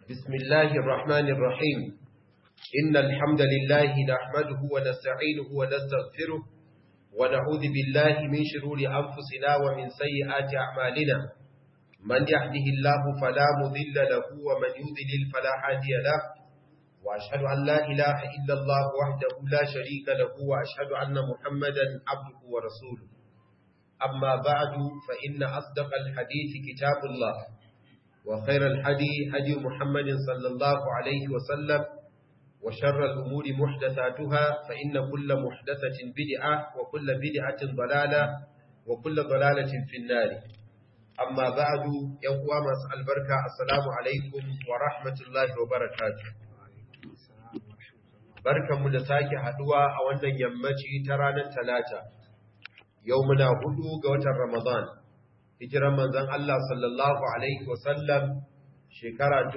بسم الله الرحمن الرحيم إن الحمد لله نحمده ونستعينه ونستغفره ونعوذ بالله من شرور أنفسنا ومن سيئات أعمالنا من يهده الله فلا مضل له ومن يضلل فلا هادي له وأشهد أن لا إله إلا الله وحده لا شريك له وأشهد أن محمدا عبده ورسوله أما بعد فإن أصدق الحديث كتاب الله وخير الحدي هدي محمد صلى الله عليه وسلم وشر الأمور محدثاتها فإن كل محدثة بدعة وكل بدعة ضلالة وكل ضلالة في النار أما بعد يوم مساء البركة السلام عليكم ورحمة الله وبركاته بركة مدساكي حدوى أولا يمتي ترانا ثلاثة يومنا هدو قوة رمضان hijiran manzon Allah sallallahu alaihi wasallam shekara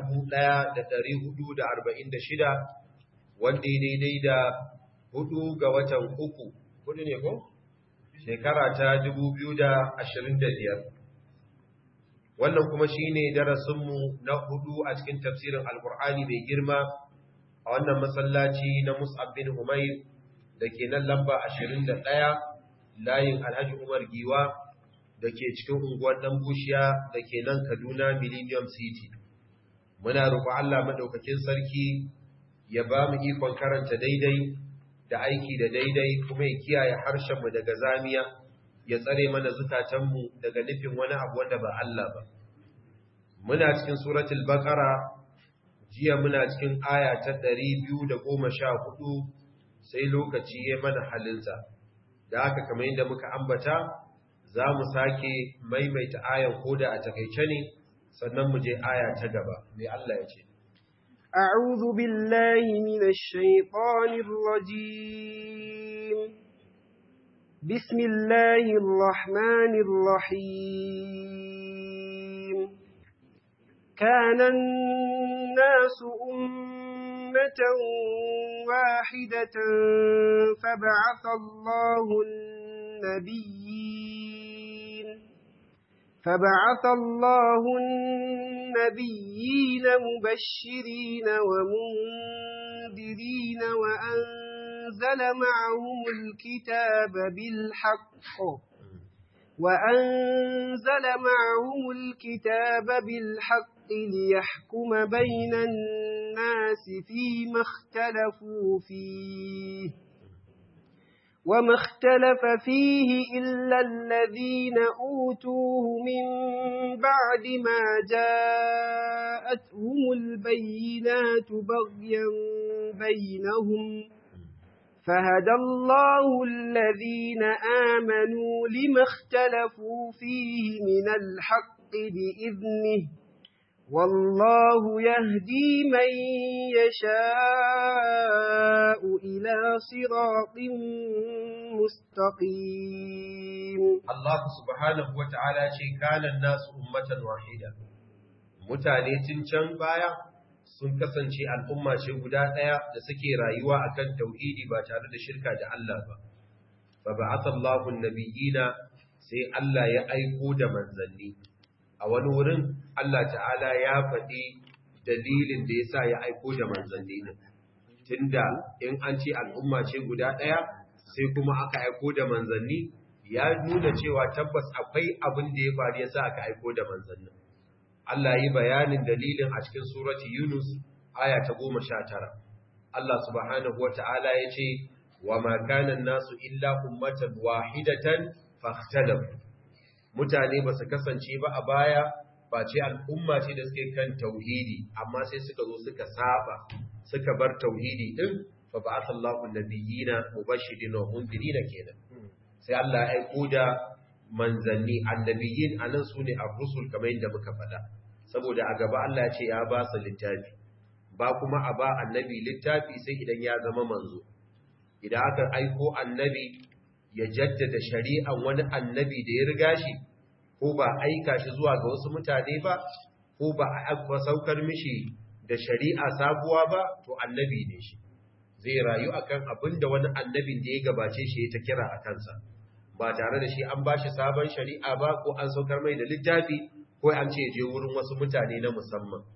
1446 wanda daidai da 4 ga watan uku hudu ne ko shekara ta 2025 wannan kuma shine darasin mu na hudu a cikin tafsirin alqur'ani mai girma a wannan masallaci na Mus'ab bin Umair dake nan lamba 21 layin Alhaji Umar Giwa da ke cikin unguwar ɗan bushiya da ke nan Kaduna Millennium City. Muna roƙo Allah maɗaukakin sarki ya ba mu ikon karanta daidai da aiki da daidai kuma ya kiyaye harshenmu daga zamiya ya tsare mana zukatanmu daga nufin wani abu wanda ba Allah ba. Muna cikin suratul Baqara jiya muna cikin aya ta 214 sai lokaci ya mana halinsa. Da haka kamar yadda muka ambata za mu sake maimaita ayan koda a takaice ne sannan mu je aya ta gaba mai Allah ya ce a'udhu billahi minash shaitanir rajim bismillahir rahmanir rahim kana an-nasu ummatan wahidatan fab'atha Allahu فبعث الله النبيين مبشرين ومنذرين وأنزل معهم الكتاب بالحق ليحكم بين الناس فيما اختلفوا فيه وما اختلف فيه إلا الذين أوتوه من بعد ما جاءتهم البينات بغيا بينهم فهدى الله الذين آمنوا لما اختلفوا فيه من الحق بإذنه والله يهدي من يشاء إلى صراط مستقيم الله سبحانه وتعالى كان الناس أمة واحدة mutane tun can baya sun kasance al'umma ce guda ɗaya da suke rayuwa akan tauhidi ba tare da shirka da Allah ba fa ba'atha Allahu an-nabiyina sai Allah ya aiko da manzanni a wani wurin Allah ta'ala ya faɗi dalilin da ya sa ya aiko da manzanni ne tunda in an ce al'umma ce guda ɗaya sai kuma aka aiko da manzanni ya nuna cewa tabbas akwai abin da ya faru ya sa aka aiko da manzanni Allah yi bayanin dalilin a cikin surati Yunus aya ta 19 Allah subhanahu wata'ala ya ce wa ma kana nasu illa ummatan wahidatan fahtalafu mutane ba su kasance ba a baya ba ce al'umma ce da suke kan tauhidi amma sai suka zo suka saba suka bar tauhidi din fa ba'atha Allahu an-nabiyina mubashirin wa mundirin kenan sai Allah ya aiko da manzanni annabiyin anan sune ar-rusul kamar yadda muka faɗa saboda a gaba Allah ya ce ya ba su littafi ba kuma a ba annabi littafi sai idan ya zama manzo idan aka aiko annabi ya jaddada shari'an wani annabi da ya riga shi ko ba aika shi zuwa ga wasu mutane ba ko ba a saukar mishi da shari'a sabuwa ba to annabi ne shi zai rayu akan abin da wani annabin da ya gabace shi ya ta kira a kansa ba tare da shi an ba shi sabon shari'a ba ko an saukar mai da littafi ko an ce je wurin wasu mutane na musamman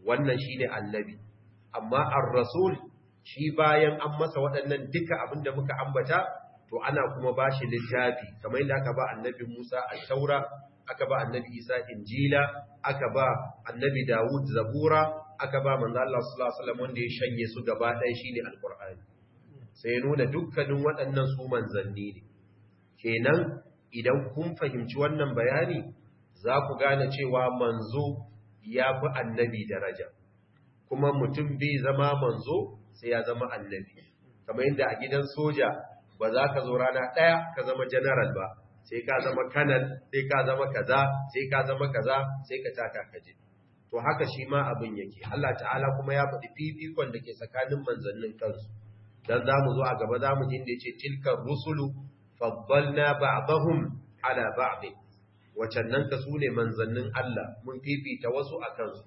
wannan shine annabi. Amma ar-rasul shi bayan an masa waɗannan duka abinda muka ambata, to ana kuma bashi littafi kamar yadda aka ba annabi Musa at-Taura, aka ba annabi Isa Injila, aka ba annabi Dawud Zabura, aka ba manzo Allah sallallahu alaihi wasallam wanda ya shanye su gaba ɗaya shine Al-Qur'ani. Sai ya nuna dukkanin waɗannan su manzanni ne. Kenan idan kun fahimci wannan bayani, za ku gane cewa manzo ya fi annabi daraja. Kuma mutum bai zama manzo sai ya zama annabi. Kamar yadda a gidan soja ba za ka zo rana ɗaya ka zama general ba, sai ka zama kanal, sai ka zama kaza, sai ka zama kaza, sai ka taka kaje. To haka shi ma abin yake. Allah ta'ala kuma ya faɗi fifikon da ke tsakanin manzannin kansu. Dan za mu zo a gaba za mu ji inda ce tilkar rusulu faddalna ba'dahum ala ba'd. Wacannan ka su ne manzannin Allah, mun fifita wasu a kansu.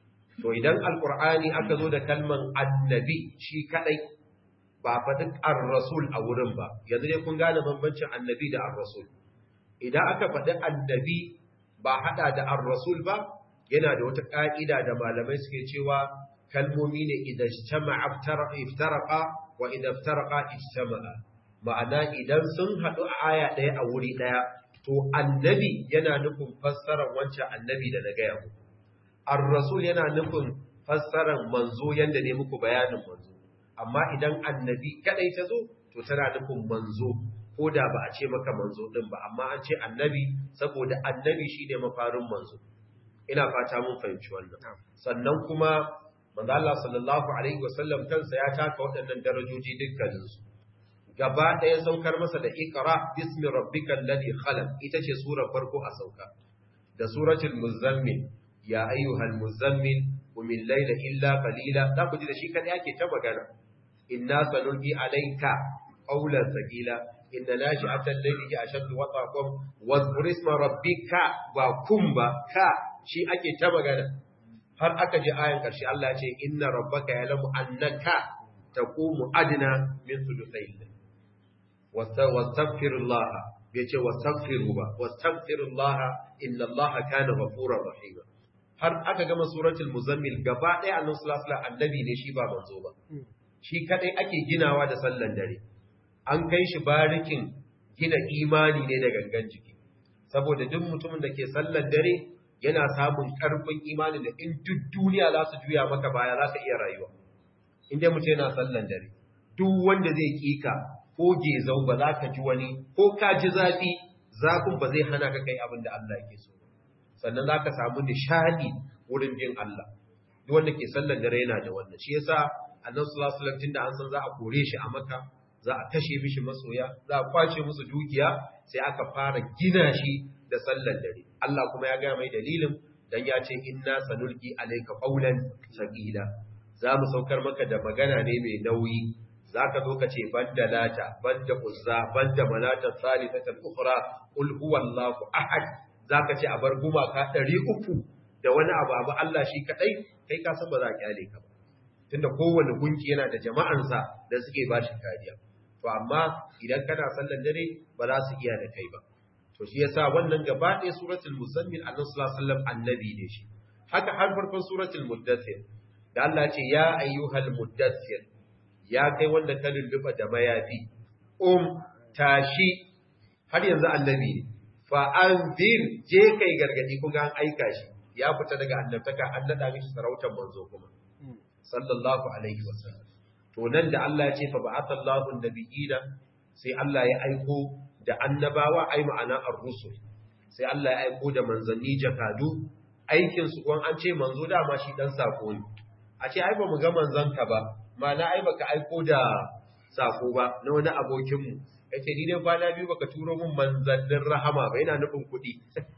To idan alqur'ani aka zo da kalman annabi shi kadai, ba faɗin ar-rasul a wurin ba. Yanzu ne kun gane bambancin annabi da ar-rasul. Idan aka faɗi annabi ba haɗa da ar-rasul ba, yana da wata ƙa'ida da malamai suke cewa kalmomi ne idan ijtama'a iftaraqa wa idan iftaraqa ijtama'a. Ma'ana idan sun haɗu a aya ɗaya a wuri ɗaya, to annabi yana nufin fassarar wancan annabi da na gaya muku. Ar-rasul yana nufin fassarar manzo yanda ne muku bayanin manzo. Amma idan annabi kadai ta zo, to tana nufin manzo, ko da ba a ce maka manzo din ba, amma an ce annabi saboda annabi shine mafarin manzo. Ina fata mun fahimci wannan. Sannan kuma manzo Allah sallallahu alaihi wasallam kansa ya taka waɗannan darajoji dukkanin su. Gaba ɗaya saukar masa da Iqra bismi rabbikal ladhi khalaq, ita ce surar farko a sauka. Da suratul Muzammil, ya ayyuhal muzammil qum al-layla illa qalila, za ku ji da shi kadai ake ta magana. Inna sanulqi alayka qawlan thaqila, inna nashi'atal layli ashaddu wataqan wadhkur isma rabbika ba kum ba ka, shi ake ta magana. Har aka ji ayan karshe Allah ya ce inna rabbaka ya'lamu annaka taqumu adna min thuluthay wastaghfirullah, bai ce wastaghfiru ba, wastaghfirullah inna allaha kana ghafurur rahim. Har aka gama suratul muzammil gaba ɗaya annabi sallallahu alaihi wasallam annabi ne shi ba manzo ba. Shi kadai ake ginawa da sallan dare. An kai shi barikin gina imani ne da gangan jiki. Saboda duk mutumin da ke sallan dare yana samun karfin imani da in duk duniya za su juya maka baya za ka iya rayuwa. In dai mutum yana sallan dare, duk wanda zai kika ko gezau ba za ka ji wani, ko ka ji zafi, zafin ba zai hana ka kai abin da Allah yake so. Sannan za ka samu nishadi wurin bin Allah. Duk wanda ke sallan dare yana da wannan. Shi yasa annabi sallallahu alaihi wasallam tunda an san za a kore shi a Makka, za a kashe mishi masoya, za a kwace musu dukiya, sai aka fara gina shi da sallan dare. Allah kuma ya ga mai dalilin dan ya ce inna sanulqi alayka qawlan thaqila. Za mu saukar maka da magana ne mai nauyi. Zaka zo ka ce banda lata, banda uzza, banda manata salisatul ukhra, qul huwallahu ahad. Zaka ce a bar gumaka 300 da wani abu Allah shi kadai, kai ka san ba za ka kyale ka ba. Tunda kowane gunki yana da jama'ansa da suke bashi kariya. To amma idan kana sallan dare ba za su iya da kai ba. To shi yasa wannan gaba ɗaya suratul muzammil annabi sallallahu alaihi wasallam annabi ne shi. Haka har farkon suratul muddathir da Allah ce ya ayyuhal muddathir, ya kai wanda ka lulluba da mayafi, tashi, har yanzu annabi ne. Fa anzir, je kai gargadi, kuga an aika shi, ya fita daga annabtaka, an nada mishi sarautar manzo kuma. Sallallahu alaihi wasallam. To nan da Allah ya ce fa ba'athallahu an-nabiyina, sai Allah ya aiko da annabawa, ai ma'ana ar-rusul. Sai Allah ya aiko da manzanni jakadu, aikin su kun an ce manzo dama shi dan sako ne. A ce ai ba mu ga manzanka ba, ma'ana ai baka aiko da sako ba na wani abokin mu. Yace ni dai kwana biyu baka turo mun manzannin rahama ba, yana nufin kuɗi.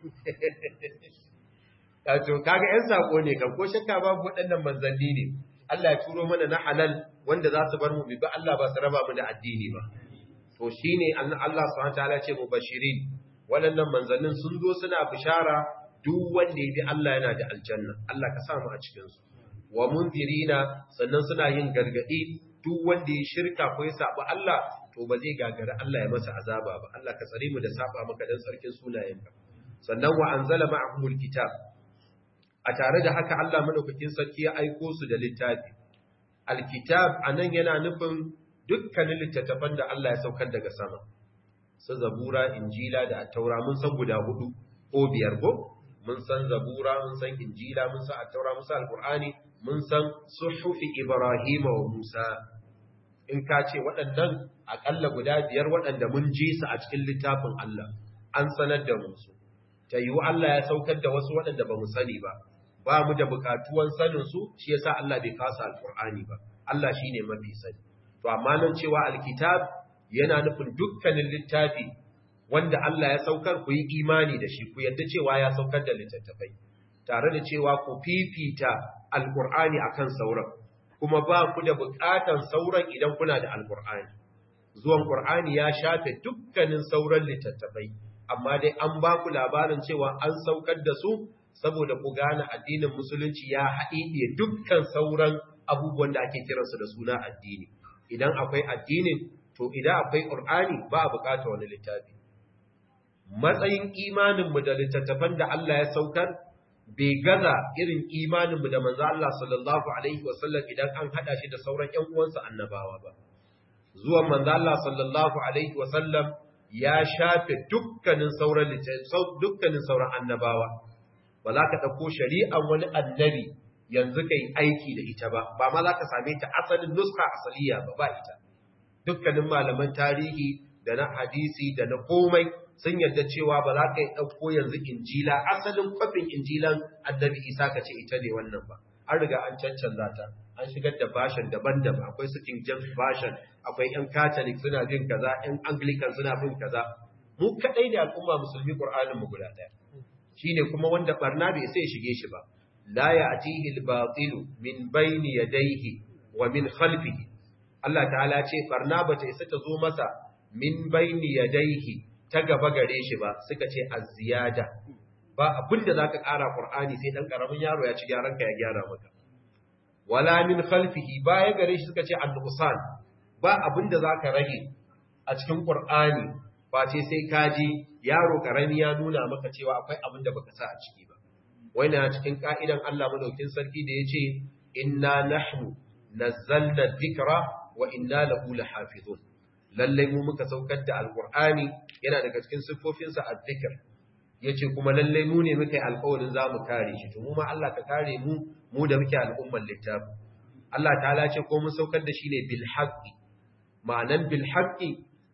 To kaga ƴan sako ne kan, ko shakka babu waɗannan manzanni ne. Allah ya turo mana na halal wanda za su bar mu bi Allah ba su raba mu da addini ba. To shine Allah subhanahu wataala ce mubashirin, waɗannan manzannin sun zo suna bishara duk wanda ya bi Allah yana da aljanna. Allah ka sa mu a cikin su. Wa munzirina, sannan suna yin gargadi duk wanda ya shirka ko ya saba Allah, to ba zai gagara Allah ya masa azaba ba. Allah ka tsare mu da saba maka dan sarkin sunayenka. Sannan wa anzala ma'ahumul kitab, a tare da haka Allah madaukakin sarki ya aiko su da littafi alkitab anan yana nufin dukkanin littattafan da Allah ya saukar daga sama su zabura injila da at-taura mun san guda 4 ko 5 ko mun san zabura mun san injila mun san at-taura mun san alqur'ani mun san suhufi ibrahima wa musa in ka ce waɗannan akalla guda 5 waɗanda mun ji su a cikin littafin Allah an sanar da mu su ta yiwu Allah ya saukar da wasu waɗanda ba mu sani ba mu da buƙatuwan sanin su shi yasa Allah bai kasa alqur'ani ba Allah shine mafi sani to amma nan cewa alkitab yana nufin dukkanin littafi wanda Allah ya saukar ku yi imani da shi ku yadda cewa ya saukar da littattafai tare da cewa ku fifita alqur'ani akan sauran kuma ba ku da buƙatan sauran idan kuna da alqur'ani zuwan qur'ani ya shafe dukkanin sauran littattafai amma dai an ba ku labarin cewa an saukar da su saboda ku gane addinin musulunci ya haɗiɗe dukkan sauran abubuwan da ake kiransu da suna addini idan akwai addinin to idan akwai qur'ani ba a buƙatar wani littafi matsayin imaninmu da littattafan da Allah ya saukar bai gaza irin imaninmu da manzo Allah sallallahu alaihi wasallam idan an hada shi da sauran ƴan uwansa annabawa ba zuwan manzo Allah sallallahu alaihi wasallam ya shafe dukkanin sauran annabawa ba za ka ɗauko shari'an wani annabi yanzu kai aiki da ita ba ma za ka same ta asalin nuska asaliya ba ita dukkanin malaman tarihi da na hadisi da na komai sun yarda cewa ba za ka yi ɗauko yanzu injila asalin kwafin injilan annabi isa ka ce ita ne wannan ba an riga an cancanza ta an shigar da bashin daban-daban akwai su King James bashin akwai ƴan Catholic suna bin kaza ƴan Anglican suna bin kaza mu kadai da al'umma musulmi Qur'anin mu guda ɗaya shine kuma wanda barna bai sai shige shi ba la ya'tihi al-batilu min bayni yadayhi wa min khalfihi Allah ta'ala ce barna bata isa ta zo masa min bayni yadayhi ta gaba gare shi ba suka ce az-ziyada ba abinda zaka ƙara Qur'ani sai dan karamin yaro ya ci gyaran ka ya gyara maka wala min khalfihi baya gare shi suka ce an-nuqsan ba abinda zaka rage a cikin Qur'ani ba ce sai kaji yaro karami ya nuna maka cewa akwai abinda baka sa a ciki ba wannan cikin ka'idan Allah madaukin sarki da yace inna nahnu nazzalna dhikra wa inna lahu lahafizun lalle mu muka saukar da alqur'ani yana daga cikin siffofinsa az-zikr yace kuma lalle mu ne muke alƙawarin zamu kare shi to mu ma Allah ka kare mu da muke al'umman littafi Allah ta'ala ce ko mun saukar da shi ne bil haqqi ma'anan bil haqqi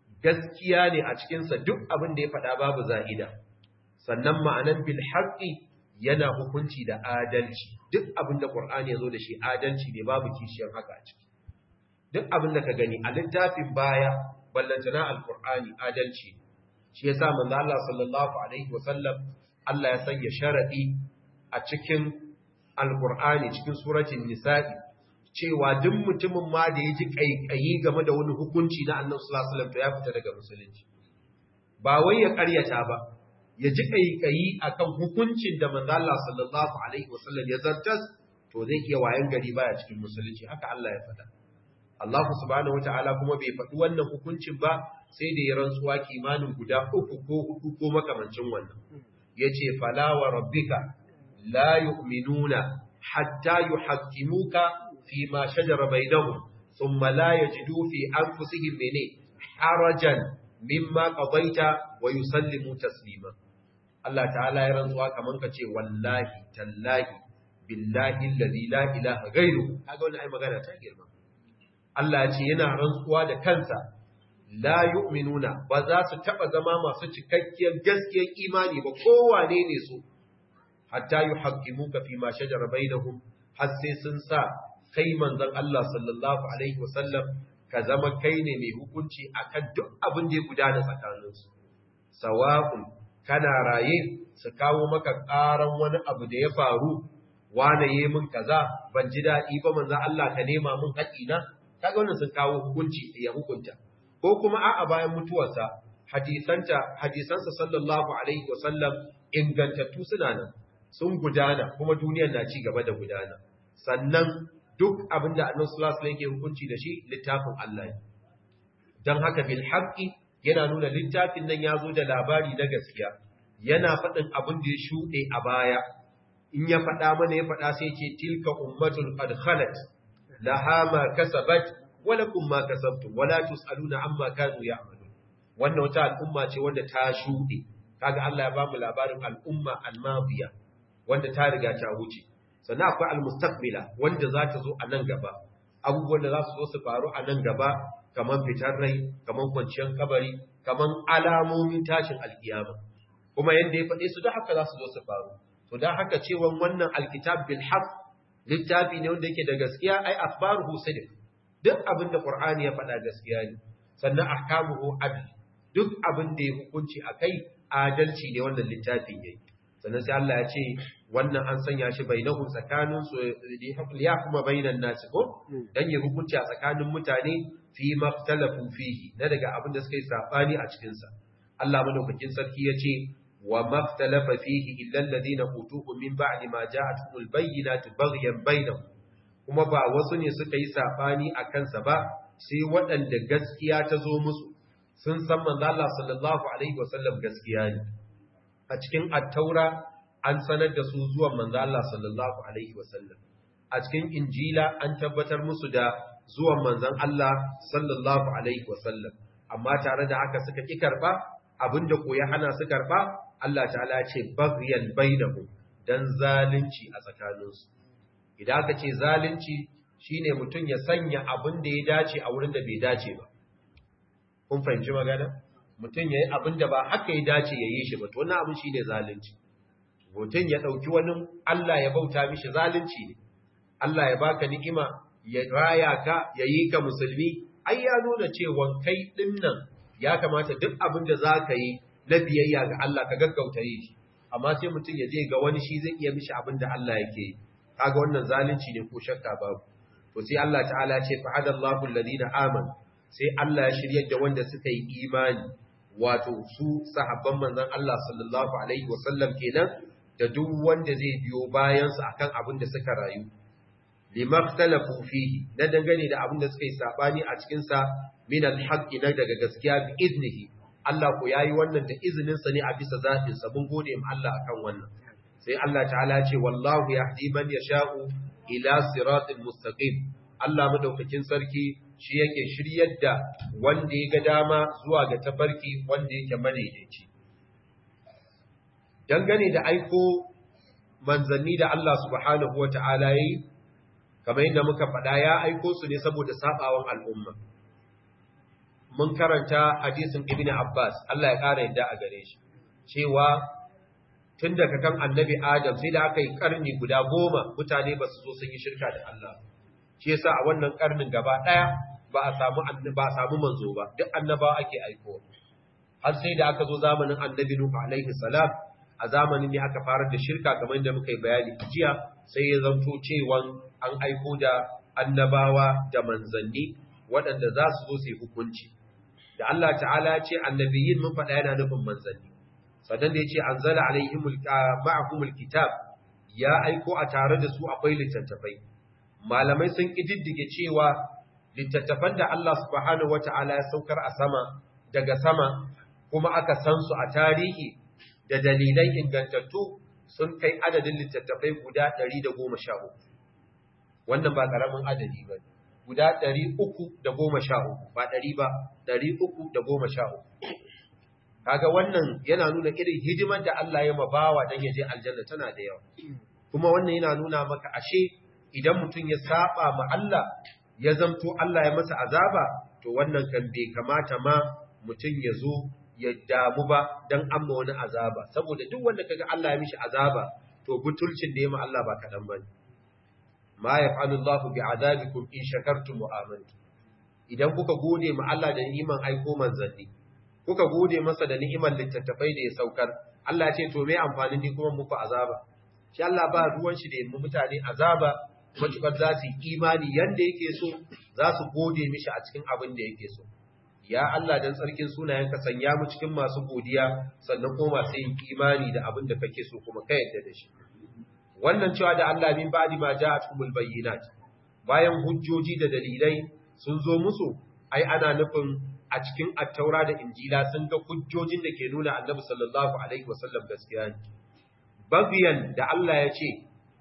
gaskiya ne a cikin sa duk abin da ya faɗa babu za'ida sannan ma'anan bil haqqi yana hukunci da adalci duk abin da Qur'ani yazo da shi adalci ne babu kishiyar haka a ciki duk abin da ka gani a littafin baya ballantana al-Qur'ani adalci shi yasa manzo Allah sallallahu alaihi wasallam Allah ya sanya sharadi a cikin al-Qur'ani cikin suratul nisa'i cewa duk mutumin ma da yaji kaikayi game da wani hukunci na Annabi sallallahu alaihi wasallam to ya fita daga musulunci ba wai ya karyata ba ya ji kaikayi akan hukuncin da manzo Allah sallallahu alaihi wasallam ya zartas to zai iya wayan gari baya cikin musulunci haka Allah ya faɗa Allah subhanahu wataala kuma bai faɗi wannan hukuncin ba sai da ya rantsuwa kimanin guda 3 ko 4 ko makamancin wannan yace fala wa rabbika la yu'minuna hatta yuhaqqimuka fi ma shajara bainahum thumma la yajidu fi anfusihim harajan mimma qadaita wa yusallimu taslima Allah ta'ala ya rantsuwa kaman kace wallahi tallahi billahi allazi la ilaha ghairu kaga wannan ai magana ta girma Allah ya ce yana rantsuwa da kansa la yu'minuna ba za su taba zama masu cikakkiyar gaskiyar imani ba kowane ne su hatta yuhaqqimuka fi ma shajara bainahum har sai sun sa kai manzon Allah sallallahu alaihi wasallam ka zama kai ne mai hukunci akan duk abin da ya gudana tsakaninsu sawa'un kana raye su kawo maka ƙaran wani abu da ya faru wane yi min kaza ban ji daɗi ba manzon Allah ka nema min haƙina kaga wannan sun kawo hukunci ya hukunta ko kuma a'a bayan mutuwarsa hadisansa sallallahu alaihi wasallam ingantattu suna nan sun gudana kuma duniyar na ci gaba da gudana sannan duk abinda Annabi sallallahu alaihi wasallam yake hukunci da shi littafin Allah ne dan haka bil haqqi yana nuna littafin nan yazo da labari na gaskiya yana faɗin abin da ya shuɗe a baya in ya faɗa mana ya faɗa sai ce tilka ummatun qad khalat laha ma kasabat wa lakum ma kasabtum wa la tusaluna amma kanu ya'malun. Wannan wata al'umma ce wanda ta shuɗe, kaga Allah ya bamu labarin al'umma al-madiya wanda ta riga ta wuce. Sannan akwai al-mustaqbila wanda za ta zo a nan gaba, abubuwan da za su zo su faru a nan gaba, kaman fitar rai, kaman kwanciyar kabari, kaman alamomin tashin alkiyama, kuma yanda ya faɗe su da haka za su zo su faru. To da haka cewa wannan alkitab bil haqq littafi ne wanda yake da gaskiya, ai akhbaruhu sidq, duk abin da Qur'ani ya faɗa gaskiya ne. Sannan ahkamuhu adl, duk abin da ya hukunci akai adalci ne wannan littafin yayi. Sannan sai Allah ya ce wannan an sanya shi bainahum tsakanin su ya kuma bainan nasi ko dan ya hukunci a tsakanin mutane fi maktalafu fihi, na daga abin da suka yi sabani a cikin sa. Allah madaukakin sarki ya ce wa maktalafa fihi illa alladhina utuhu min ba'di ma ja'atuhumul bayyinatu baghyan bainahum, kuma ba wasu ne suka yi sabani a kansa ba sai waɗanda gaskiya ta zo musu, sun san manzo Allah sallallahu alaihi wasallam gaskiya ne. A cikin at-taura an sanar da su zuwan manzo Allah sallallahu alaihi wasallam, a cikin injila an tabbatar musu da zuwan manzon Allah sallallahu alaihi wasallam, amma tare da haka suka ki karba, abinda ko ya hana su karba Allah ta'ala ya ce baghyan bainahum, dan zalunci a tsakaninsu. Idan aka ce zalunci shine mutum ya sanya abin da ya dace a wurin da bai dace ba. Kun fahimci magana? Mutum yayi abin da ba haka ya dace ya yi shi ba, to wannan abin shine zalunci. Mutum ya dauki wani Allah ya bauta mishi, zalunci ne. Allah ya baka ni'ima, ya raya ka, ya yi ka musulmi, ai ya nuna cewa kai dinnan ya kamata duk abin da zaka yi na biyayya ga Allah ka gaggauta yi shi. Amma sai mutum ya je ga wani shi zai iya mishi abin da Allah yake yi. Kaga wannan zalunci ne ko shakka babu. To sai Allah ta'ala ya ce fa hadallahu alladhina amanu, sai Allah ya shiryar da wanda suka yi imani, wato su sahabban manzon Allah sallallahu alaihi wasallam kenan, da duk wanda zai biyo bayan su akan abin da suka rayu. Limaktalafu fihi, na dangane da abin da suka yi sabani a cikin sa, min alhaqqi, na daga gaskiya, bi iznihi. Allah ko yayi wannan da izinin sa ne a bisa zatin sa, mun gode mu Allah akan wannan. Sai Allah ta'ala ce wallahu yahdi man yasha'u ila siratil mustaqim. Allah madaukakin sarki shi yake shiryar da wanda ya ga dama zuwa ga tafarki wanda yake madaidaici. Dangane da aiko manzanni da Allah subhanahu wata'ala yayi, kamar yadda muka faɗa, ya aiko su ne saboda sabawan al'umma. Mun karanta hadisin Ibn Abbas, Allah ya ƙara yadda a gare shi, cewa tun daga kan annabi Adam sai da aka yi ƙarni guda 10 mutane ba su zo sun yi shirka da Allah. Shi yasa a wannan ƙarnin gaba ɗaya ba a samu manzo ba, duk annabawa ake aiko. Har sai da aka zo zamanin annabi Nuhu alaihi salam, a zamanin ne aka fara da shirka kamar yadda muka yi bayani jiya, sai ya zanto cewa an aiko da annabawa da manzanni waɗanda za su zo su yi hukunci. Da Allah ta'ala ce annabiyin mun faɗa yana nufin manzanni. Sannan da ya ce anzala ma'ahumul kitab, ya aiko a tare da su akwai littattafai. Malamai sun ƙididdige cewa littattafan da Allah subhanahu wata'ala ya saukar a sama, daga sama, kuma aka san su a tarihi da dalilai ingantattu, sun kai adadin littattafai guda 113. Wannan ba ƙaramin adadi ba, guda 313, ba 100 ba, 313. Kaga wannan yana nuna irin hidimar da Allah ya mabawa dan ya je aljanna tana da yawa. Kuma wannan yana nuna maka ashe idan mutum ya saba ma Allah, ya zamto Allah ya masa azaba, to wannan kan bai kamata ma mutum ya zo ya damu ba dan amma wani azaba, saboda duk wanda kaga Allah ya mishi azaba, to butulcin da ya ma Allah ba kadan bane. Ma yaf'alu Allahu bi'adabikum in shakartum wa amantum. Idan kuka gode ma Allah da ni'iman aiko manzanni, kuka gode masa da ni'imar littattafai da ya saukar, Allah ce to me amfanin ni kuma muku azaba? Shi Allah ba ruwan shi da yin mutane azaba, matukar za su yi imani yanda yake so, za su gode mishi a cikin abin da yake so. Ya Allah, dan tsarkin sunayenka sanya mu cikin masu godiya, sannan kuma masu yin imani da abin da kake so kuma ka yarda da shi. Wannan cewa da Allah min ba'di ma ja'atumul bayyinat, bayan hujjoji da dalilai sun zo musu, ai ana nufin a cikin attaura da injila sun ga hujjojin da ke nuna annabi sallallahu alaihi wasallam gaskiya ne. Babiyan da Allah ya ce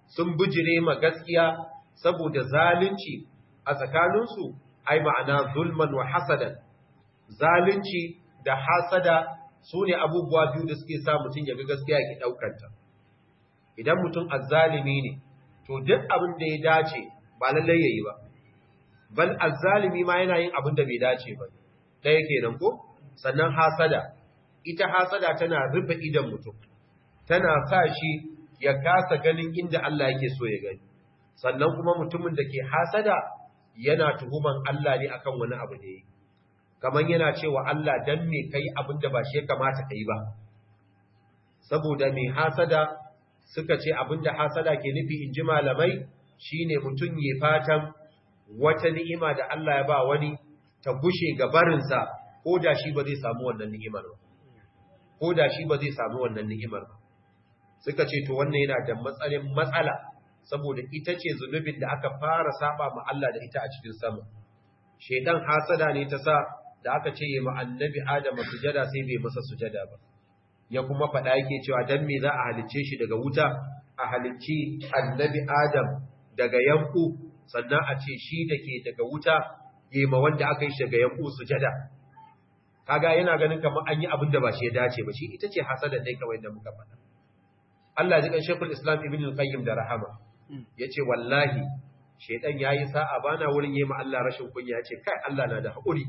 sun bijire ma gaskiya saboda zalunci a tsakaninsu, ai ma'ana zulman wa hasadan. Zalunci da hasada su ne abubuwa biyu da suke sa mutum ya ga gaskiya ki ɗaukanta. Idan mutum azzalimi ne, to duk abin da ya dace ba lallai ya yi ba. Bal azzalimi ma yana yin abin da bai dace ba. Ɗaya kenan ko? Sannan hasada. Ita hasada tana rufe idan mutum. Tana sa shi ya kasa ganin inda Allah yake so ya gani. Sannan kuma mutumin da ke hasada yana tuhuman Allah ne akan wani abu da yi. Kamar yana cewa Allah dan me kai abin da ba shi ya kamata kai ba. Saboda mai hasada suka ce abin da hasada ke nufi in ji malamai shine mutum ya fatan wata ni'ima da Allah ya ba wani ta gushe ga barinsa ko da shi ba zai samu wannan ni'imar ba. Ko da shi ba zai samu wannan ni'imar ba. Suka ce to wannan yana da matsala saboda ita ce zunubin da aka fara saba ma Allah da ita a cikin sama. Shedan hasada ne ta sa da aka ce yi ma annabi Adam sujada sai bai masa sujada ba. Ya kuma faɗa yake cewa dan me za a halicce shi daga wuta, a halicci annabi Adam daga yanku, sannan a ce shi da ke daga wuta yi ma wanda aka yi shi daga yanku sujada. Kaga yana ganin kamar an yi abin da ba shi ya dace ba, shi ita ce hasada dai kawai da muka faɗa. Allah ji kan Sheikhul Islam Ibn al-Qayyim da rahama. Yace wallahi shedan yayi sa'a bana wurin yayi ma Allah rashin kunya, yace kai Allah na da hakuri.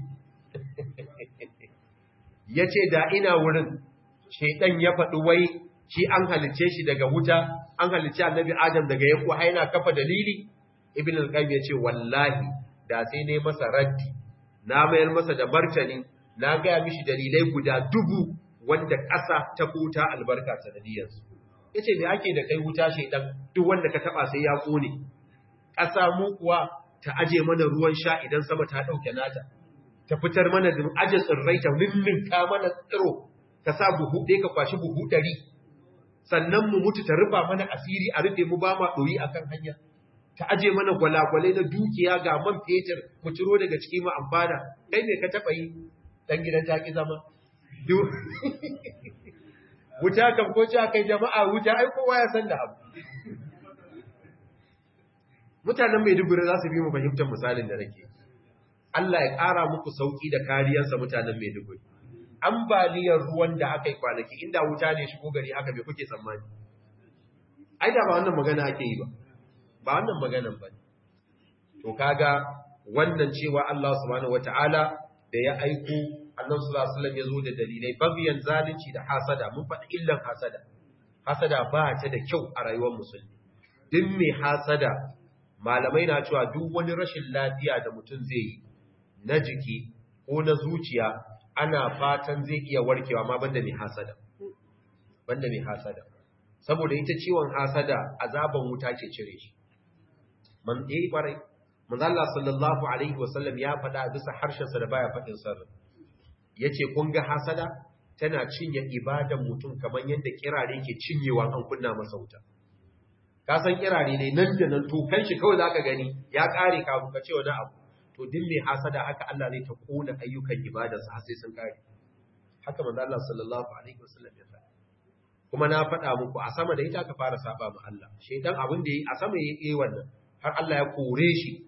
Yace da ina wurin shedan ya faɗi wai shi an halice shi daga wuta, an halice annabi Adam daga yanku, haina kafa dalili. Ibn al-Qayyim yace wallahi da sai ne masa raddi, na mayar masa da martani, na ga mishi dalilai guda 1000 wanda ƙasa ta huta albarka sanadiyarsu. Yace me ake da kai wuta shedan, duk wanda ka taba sai ya kone. Ƙasa mu kuwa ta aje mana ruwan sha idan sama ta dauke nata, ta fitar mana da aje tsirrai ta ninninka mana tsiro, ka sa buhu ɗaya ka kwashi buhu 100, sannan mu mutu ta rufa mana asiri a rufe mu ba ma ɗoyi akan hanya, ta aje mana gwalagwalai na dukiya ga man fetur mu ciro daga ciki mu amfana. Kai me ka taɓa yi dan gidan taki zama? Wuta kan ko ci kai jama'a wuta ai kowa ya san da abu. Mutanen Maiduguri za su bi mu fahimtar misalin da nake. Allah ya ƙara muku sauki da kariyarsa mutanen Maiduguri. Ambaliyar ruwan da aka yi kwanaki inda wuta ne shigo gari haka bai kuke tsammani. Ai da ba wannan magana ake yi ba. Ba wannan maganan ba ne. To kaga wannan cewa Allah subhanahu wataala da ya aiko Annabi sallallahu alaihi wasallam ya zo da dalilai babiyan zalunci da hasada. Mun faɗi illan hasada. Hasada ba ta da kyau a rayuwar musulmi. Duk mai hasada, malamai na cewa duk wani rashin lafiya da mutum zai yi na jiki ko na zuciya ana fatan zai iya warkewa, ma banda mai hasada. Banda mai hasada. Saboda ita ciwon hasada azaban wuta ke cire shi. Kwarai. Manzo Allah sallallahu alaihi wasallam ya faɗa bisa harshensa da baya faɗin sirri. Yace kun ga hasada tana cinye ibadan mutum kamar yadda kirare ke cinyewa an kunna masa wuta. Ka san kirare ne nan da nan to kan shi kawai zaka gani ya kare kafin ka ce wani abu. To din mai hasada haka Allah ne ta kona ayyukan ibadarsa har sai sun kare. Haka manzo Allah sallallahu alaihi wasallam ya faɗa. Kuma na faɗa muku a sama da ita ka fara saba ma Allah. Shaytan abin da yi a sama yayi wannan har Allah ya kore shi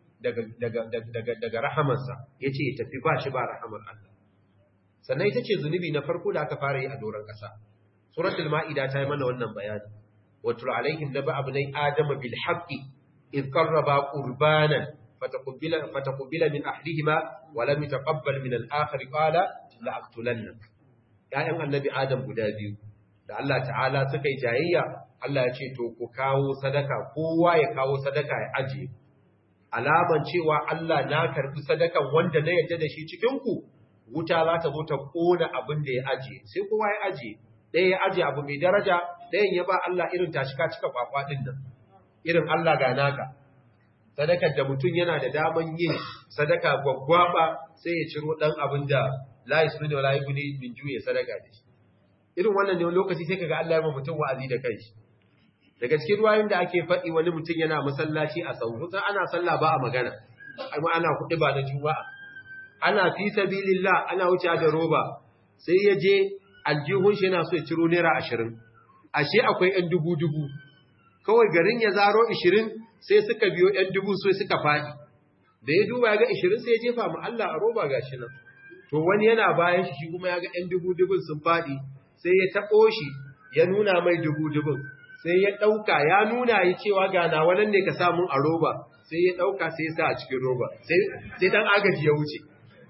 daga rahamarsa, yace ya tafi ba shi ba rahamar Allah. Sannan ita ce zunubi na farko da aka fara yi a doron ƙasa. Suratul Ma'ida ta yi mana wannan bayani. Watul alaihim naba abnai adama bil haqqi id qarraba qurbanan fataqabbala min ahdihima wa lam yataqabbal min al-akhar qala la aqtulannak. Ya'yan annabi Adam guda biyu da Allah ta'ala suka yi jayayya, Allah ya ce to ku kawo sadaka, kowa ya kawo sadaka ya aje. Alaman cewa Allah na karbi sadakan wanda na yarda da shi cikin ku, wuta za ta zo ta kona abin da ya aje. Sai kowa ya aje. Ɗaya ya aje abu mai daraja, ɗayan ya ba Allah irin tashika cika kwakwa ɗin nan. Irin Allah ga naka. Sadakar da mutum yana da daman yin sadaka gwaggwaba sai ya ciro ɗan abin da la yasmini wa la yughni min ju'i sadaka da shi. Irin wannan ne lokaci sai kaga Allah ya ma mutum wa'azi da kanshi. Daga cikin ruwayoyin da ake faɗi wani mutum yana masallaci a sau, kusan ana sallah ba a magana, amma ana kuɗi ba na juma'a. Ana fi sabilillah ana wuce da roba, sai ya je aljihun shi yana so ya ciro naira 20. Ashe akwai ɗan dubu. kawai garin ya zaro 20 sai suka biyo ‘yan dubu sai suka faɗi, da ya duba ya ga 20 sai ya jefa mu Allah a roba gashi nan, to wani yana bayan shi kuma ya ga ‘yan dubu-dubun sun faɗi sai ya taɓo shi ya nuna mai dubu-dubun, sai ya ɗauka ya nuna yi cewa ga na wannan ne ka samun a roba, sai ya ɗauka sai ya sa a cikin roba, sai ɗan agaji ya wuce.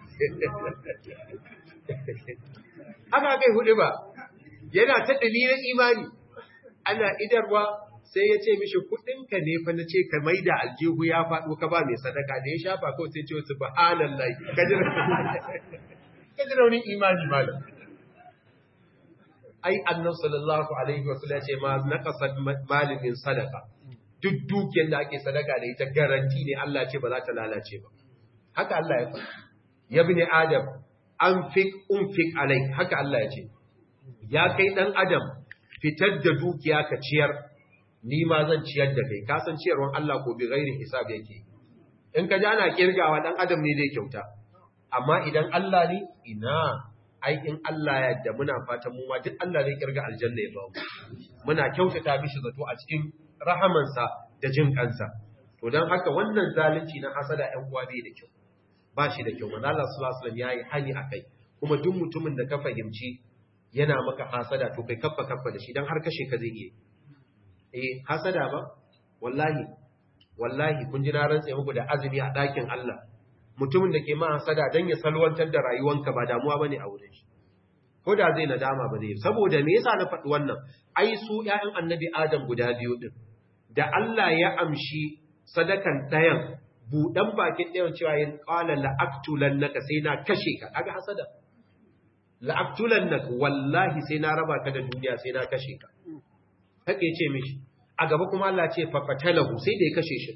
Aka kai hudu ba, yana ta dalilin imani, ana idarwa sai ya ce mishi kuɗinka ne fa na ce ka mai da aljihu ya faɗo ka ba mai sadaka da ya shafa kawai sai ce wasu subhanallah, ka ji raunin imani malam. Ai, annan sallallahu alaihi wasallam ya ce ma naqasat malin sadaka, duk dukiyar da ake sadaka da ita garanti ne Allah ce ba za ta lalace ba. Haka Allah ya faɗa. Ya bi ne Adam, unfik alai, haka Allah ya ce. Ya kai ɗan Adam, fitar da dukiya ka ciyar, ni ma zan ciyar da kai, kasan ciyarwan Allah ko bi gairin hisab yake. In ka ji ana kirgawa ɗan Adam ne zai kyauta, amma idan Allah ne, ina, ai in Allah ya yadda muna fatan mu ma duk Allah zai kirga aljanna ya ba mu. Muna kyautata mishi zato a cikin rahamansa da jin kansa. To don haka wannan zalunci na hasada ‘yan uwa bai da kyau, ba shi da kyau. Manzo Allah sallallahu alaihi wasallam yayi hani akai, kuma duk mutumin da ka fahimci yana maka hasada to kai kaffa da shi dan har kashe ka zai iya. Hasada ba wallahi kun ji na rantsa muku da azumi a ɗakin Allah, mutumin da ke ma hasada dan ya salwantar da rayuwanka ba damuwa bane a wurin shi, ko da zai nadama ba zai. Saboda me yasa na faɗi wannan? Ai su ƴaƴan annabi Adam guda biyu din da Allah ya amshi sadakan ɗayan, buɗan bakin ɗayan cewa yin qala la'aktulannaka, sai na kashe ka. Kaga hasada, la'aktulannaka, wallahi sai na raba ka da duniya, sai na kashe ka. Haka yace mishi. A gaba kuma Allah ce faqatalahu, sai da ya kashe shi.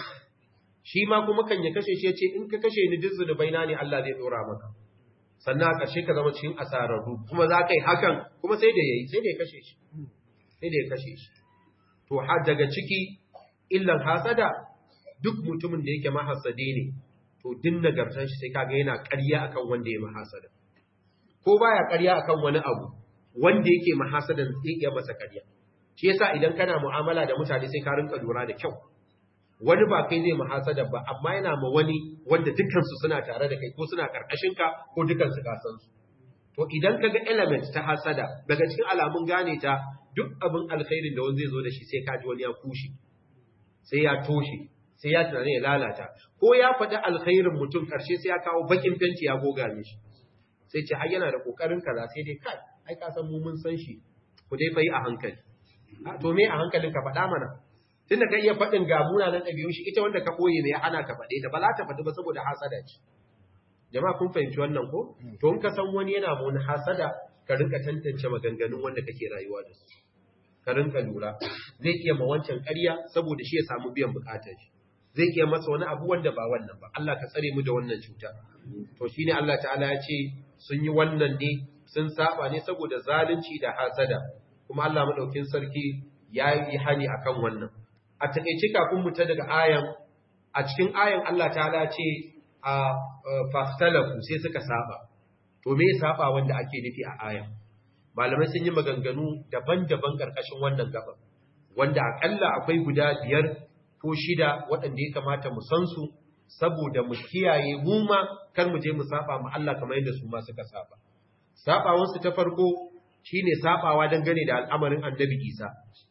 Shi ma kuma kan ya kashe shi yace in ka kashe ni duk zunubaina ne Allah zai dora maka. Sannan a ƙarshe ka zama cikin asararru, kuma za ka yi hakan, kuma sai da ya kashe shi. Sai da ya kashe shi. To har daga ciki illan hasada, duk mutumin da yake mahasade ne, to din nagartan shi sai kaga yana ƙarya akan wanda ya mahasada. Ko baya ƙarya akan wani abu, wanda yake mahasadan zai iya masa ƙarya. Shi yasa idan kana mu'amala da mutane sai ka rinka lura da kyau. Wani ba kai zai mahasada ba, amma yana ma wani wanda dukansu suna tare da kai, ko suna karkashin ka, ko dukansu ka san su. To idan kaga element ta hasada, daga cikin alamun gane ta, duk abin alkhairin da wani zai zo da shi sai ka ji wani ya kushe, sai ya toshe, sai ya tunani ya lalata, ko ya faɗi alkhairin mutum karshe sai ya kawo bakin fenti ya goga mishi. Sai ce ai yana da kokarin kaza, sai dai kai ai ka san mu mun san shi, ku dai bai a hankali. To me a hankalin ka faɗa mana? Tunda ka iya faɗin ga munanan ɗabi'un shi, ita wanda ka koye mai hana ka faɗe ta, ba za ta faɗi ba saboda hasada ce. Jama'a kun fahimci wannan ko? To in ka san wani yana mu hasada, ka rinka tantance maganganun wanda kake rayuwa da su. Ka rinka lura, zai iya ma wancan ƙarya saboda shi ya samu biyan buƙatar shi. Zai iya masa wani abu wanda ba wannan ba. Allah ka tsare mu da wannan cuta. To shine Allah ta'ala ya ce sun yi wannan ne, sun saba ne saboda zalunci da hasada. Kuma Allah madaukin sarki ya yi hani akan wannan. A taƙaice kafin mu ta daga ayan, a cikin ayan Allah ta'ala ce a fastalafu sai suka saba. To me saba wanda ake nufi a ayan? Malamai sun yi maganganu daban-daban ƙarƙashin wannan gaba, wanda aƙalla akwai guda 5 ko 6 waɗanda ya kamata mu san su, saboda mu kiyaye mu ma kar mu je mu saba mu Allah kamar yadda su ma suka saba. Sabawansu ta farko shine sabawa dangane da al'amarin Annabi Isa.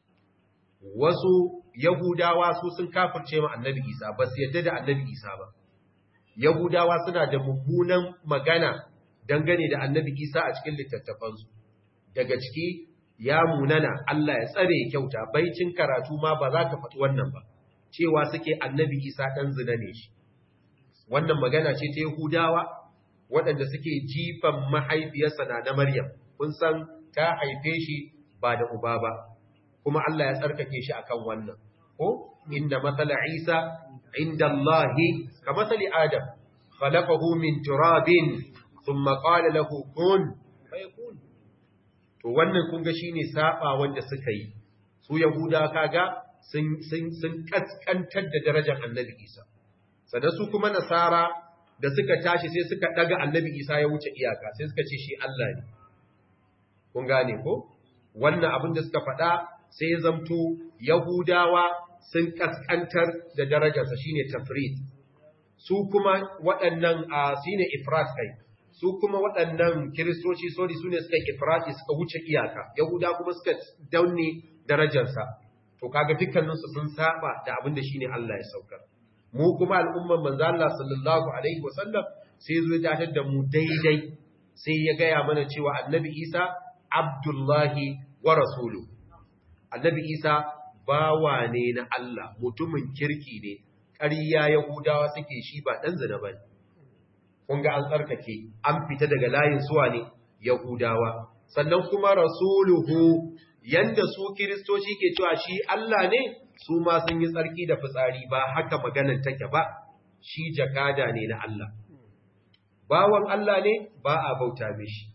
Wasu Yahudawa su sun kafirce ma Annabi Isa, ba su yadda da Annabi Isa ba. Yahudawa suna da mummunan magana dangane da Annabi Isa a cikin littattafansu. Daga ciki ya munana, Allah ya tsare kyauta, baicin karatu ma ba za ka faɗi wannan ba, cewa suke Annabi Isa ɗan zina ne shi. Wannan magana ce ta Yahudawa waɗanda suke jifan mahaifiyarsa na Maryam, kun san ta haife shi ba da uba ba, kuma Allah ya tsarkake shi akan wannan. Ko inda matsala Isa inda Allahi ka matsali Adam, khalaqahu min turabin thumma qala lahu kun fayakun. To wannan kun ga shine saba wanda suka yi. Su Yahuda kaga sun kaskantar da darajar Annabi Isa. Sannan su kuma Nasara da suka tashi sai suka daga Annabi Isa ya wuce iyaka, sai suka ce shi Allah ne. Kun gane ko? Wannan abin da suka faɗa sai ya zamto Yahudawa sun kaskantar da darajarsa shine tafrid, su kuma waɗannan shine ifrat kai, su kuma waɗannan kiristoci su ne suka ifrati suka wuce iyaka, Yahuda kuma suka daune darajarsa. To kaga dukkaninsu sun saba da abin da shine Allah ya saukar. Mu kuma al'umman manzo Allah sallallahu alaihi wasallam sai zo ya da mu daidai, sai ya gaya mana cewa Annabi Isa Abdullahi wa rasuluhu. Annabi Isa bawa ne na Allah, mutumin kirki ne, ƙarya Yahudawa suke shi ba ɗan zina ba ne. Kun ga an tsarkake, an fita daga layin suwa ne Yahudawa. Sannan kuma rasuluhu, yanda su Kiristoci ke cewa shi Allah ne, su ma sun yi tsarki da fitsari ba haka maganan take ba, shi jakada ne na Allah. Bawan Allah ne ba a bauta mishi.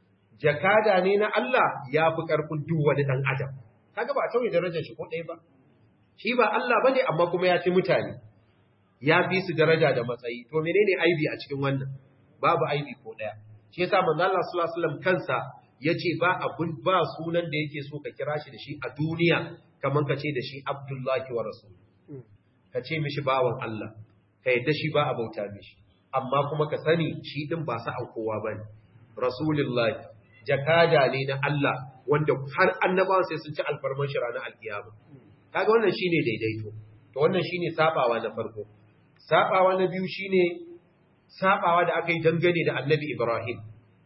Jakada ne na Allah ya fi ƙarfin duk wani ɗan adam. Kaga ba a tauye darajar shi ko ɗaya ba. Shi ba Allah bane amma kuma ya ci mutane. Ya fi su daraja da matsayi. To menene aibi a cikin wannan? Babu aibi ko ɗaya. Shi yasa manzo Allah sallallahu alaihi wasallam kansa yace ba sunan da yake so ka kira shi da shi a duniya kaman ka ce da shi Abdullahi wa Rasul. Ka ce mishi bawan Allah. Ka yadda shi ba a bauta mishi. Amma kuma ka sani shi din ba sa'an kowa bane. Rasulullahi jakada ne na Allah wanda har annabawan sai sun ci alfarman shi ranar alkiyama. Kaga wannan shine daidaito. To wannan shine sabawa na farko. Sabawa na biyu shine sabawa da aka yi dangane da Annabi Ibrahim.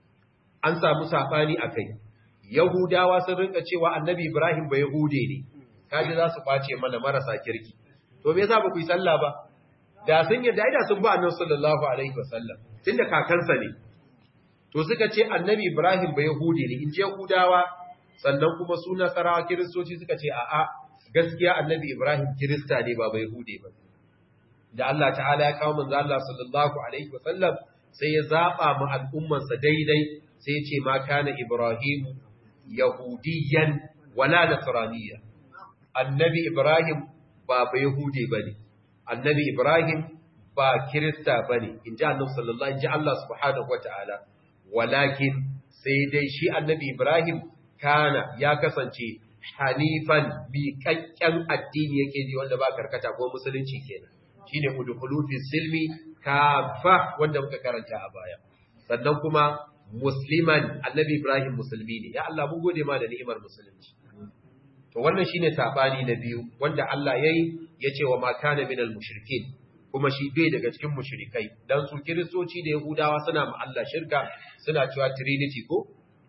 An samu sabani akai. Yahudawa sun rinka cewa Annabi Ibrahim ba Yahude ne. Kaji za su kwace mana marasa kirki. To me yasa ba ku yi sallah ba? Da sun yadda da sun ba Annabi sallallahu alaihi wasallam. Tunda kakansa ne. To suka ce Annabi Ibrahim ba Yahudi ne, in je Yahudawa, sannan kuma su Nasarawa Kiristoci suka ce a'a, gaskiya Annabi Ibrahim Kirista ne ba Yahudi ba. Da Allah ta'ala ya kawo manzo Allah sallallahu alaihi wasallam sai ya zaba mu al'ummansa daidai, sai ya ce ma kana Ibrahim Yahudiyan wala Nasraniyya. Annabi Ibrahim ba Yahudi bane. Annabi Ibrahim ba Kirista bane, in ji Annabi sallallahu in ji Allah subhanahu wataala. Walakin sai dai shi Annabi Ibrahim kana ya kasance hanifan miƙaƙƙen addini yake ji wanda ba karkata ko musulunci kenan. Shine udkhulu fi silmi kafa wanda muka karanta a baya. Sannan kuma musliman, Annabi Ibrahim musulmi ne. Ya Allah mun gode ma da ni'imar musulunci. To wannan shine sabani na biyu wanda Allah yayi yace wa ma kana minal mushrikin. Kuma shi bai daga cikin mushrikai dan su Kiristoci da Yahudawa suna ma Allah shirka, suna cewa Trinity ko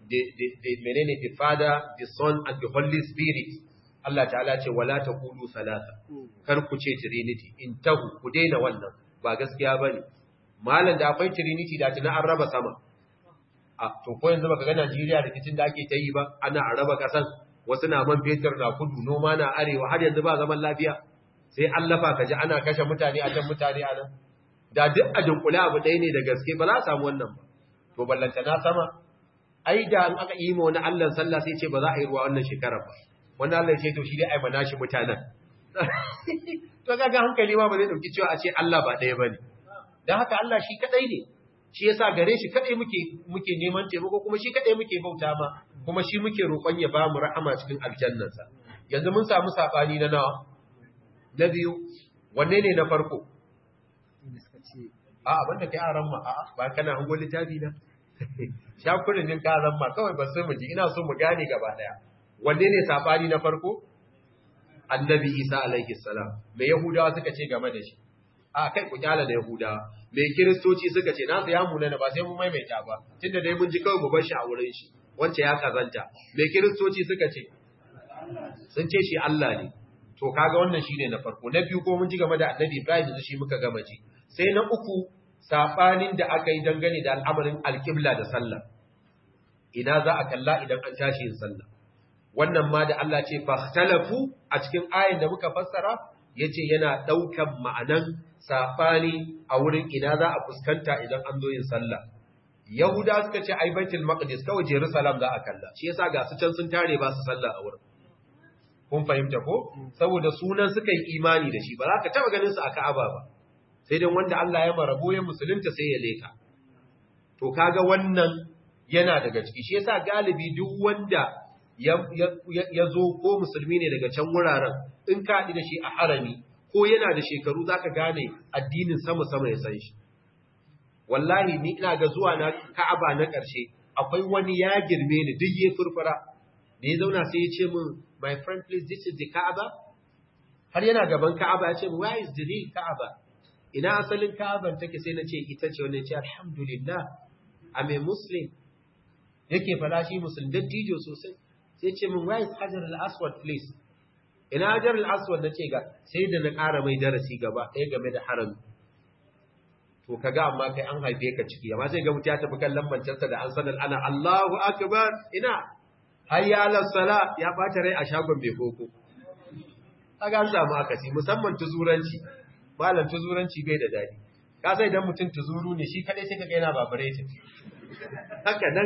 menene the Father, the Son and the Holy Spirit. Allah ta'ala ce wala taqulu salasa, kar ku ce Trinity, intahu, ku daina wannan, ba gaskiya bane. Malam da akwai Trinity da tuna an raba sama. To ko yanzu baka ga Najeriya da rikicin da ake ta yi ba, ana raba kasan, wasu na man fetur na kudu, noma na arewa, har yanzu ba zaman lafiya. Sai an lafa ka ji ana kashe mutane a can mutane a nan. Da duk a dunkule abu ɗaya ne da gaske ba za a samu wannan ba. To ballanta na sama, ai da an aka yi ma wani Allah sallah sai ce ba za a yi ruwa wannan shekarar ba. Wani Allah ce to shi dai ai mana shi mutanen. To kaga hankali ma ba zai dauki cewa a ce Allah ba ɗaya bane. Dan haka Allah shi kadai ne. Shi yasa gare shi kadai muke neman taimako, kuma shi kadai muke bauta ma, kuma shi muke roƙon ya ba mu rahama cikin aljannansa. Yanzu mun samu sabani na nawa? Na biyu, wanne ne na farko? A'a, banda kai aran ma, a'a, ba kana hango littafi na. Shakurin din ka aran ma, kawai ba sai mu ji, ina so mu gane gaba daya. Wanne ne sabani na farko? Annabi Isa alaihi salam. Me Yahudawa suka ce game da shi? A kai ku kyala da Yahudawa. Me Kiristoci suka ce, nasu ya munana ba sai mu maimaita ba. Tunda dai mun ji kawai mu bar shi a wurin shi. Wance ya kazanta. Me Kiristoci suka ce? Sun ce shi Allah ne. To kaga wannan shine na farko. Na biyu ko mun ji game da Annabi Ibrahim da shi muka gama ji. Sai na uku, sabanin da aka yi dangane da al'amarin alqibla da sallah. Ina za a kalla idan an tashi yin sallah. Wannan ma da Allah ce fahtalafu a cikin ayin da muka fassara yace yana daukan ma'anan sabani a wurin ina za a fuskanta idan an zo yin sallah. Yahuda suka ce ai Baitul Maqdis kawai Jerusalem za a kalla. Shi yasa ga su can sun tare ba su sallah a wurin. Kun fahimta ko? Saboda sunan suka yi imani da shi, ba za ka taba ganin su a Ka'aba ba. Sai dan wanda Allah ya marabo ya musulunta sai ya leka. To kaga wannan yana daga ciki. Shi yasa galibi duk wanda ya zo ko musulmi ne daga can wuraren in ka haɗu da shi a harami ko yana da shekaru za ka gane addinin sama-sama ya san shi. Wallahi ni ina ga zuwa na Ka'aba na ƙarshe akwai wani ya girme ni duk ya furfura da ya zauna sai ya ce min my friend please this is the Ka'aba. Har yana gaban Ka'aba ya ce where is the real Ka'aba? Ina asalin Ka'aban take sai na ce ita ce wanda ya ce alhamdulillah I'm a Muslim. Yake fara shi musulun dattijo sosai sai ce min where is Hajar al-Aswad please? Ina Hajar al-Aswad na ce ga sai da na ƙara mai darasi gaba ɗaya game da harami. To kaga amma kai an haife ka ciki amma sai ga mutum ya tafi kallon mancansa da an sanar ana Allahu akbar ina hayya ala sala ya bata rai a shagon bai koko. Kaga an samu akasi musamman tuzuranci. Malam tuzuranci bai da dadi. Ka sai dan mutum tuzuru ne shi kadai sai kaga yana babaretin. Haka nan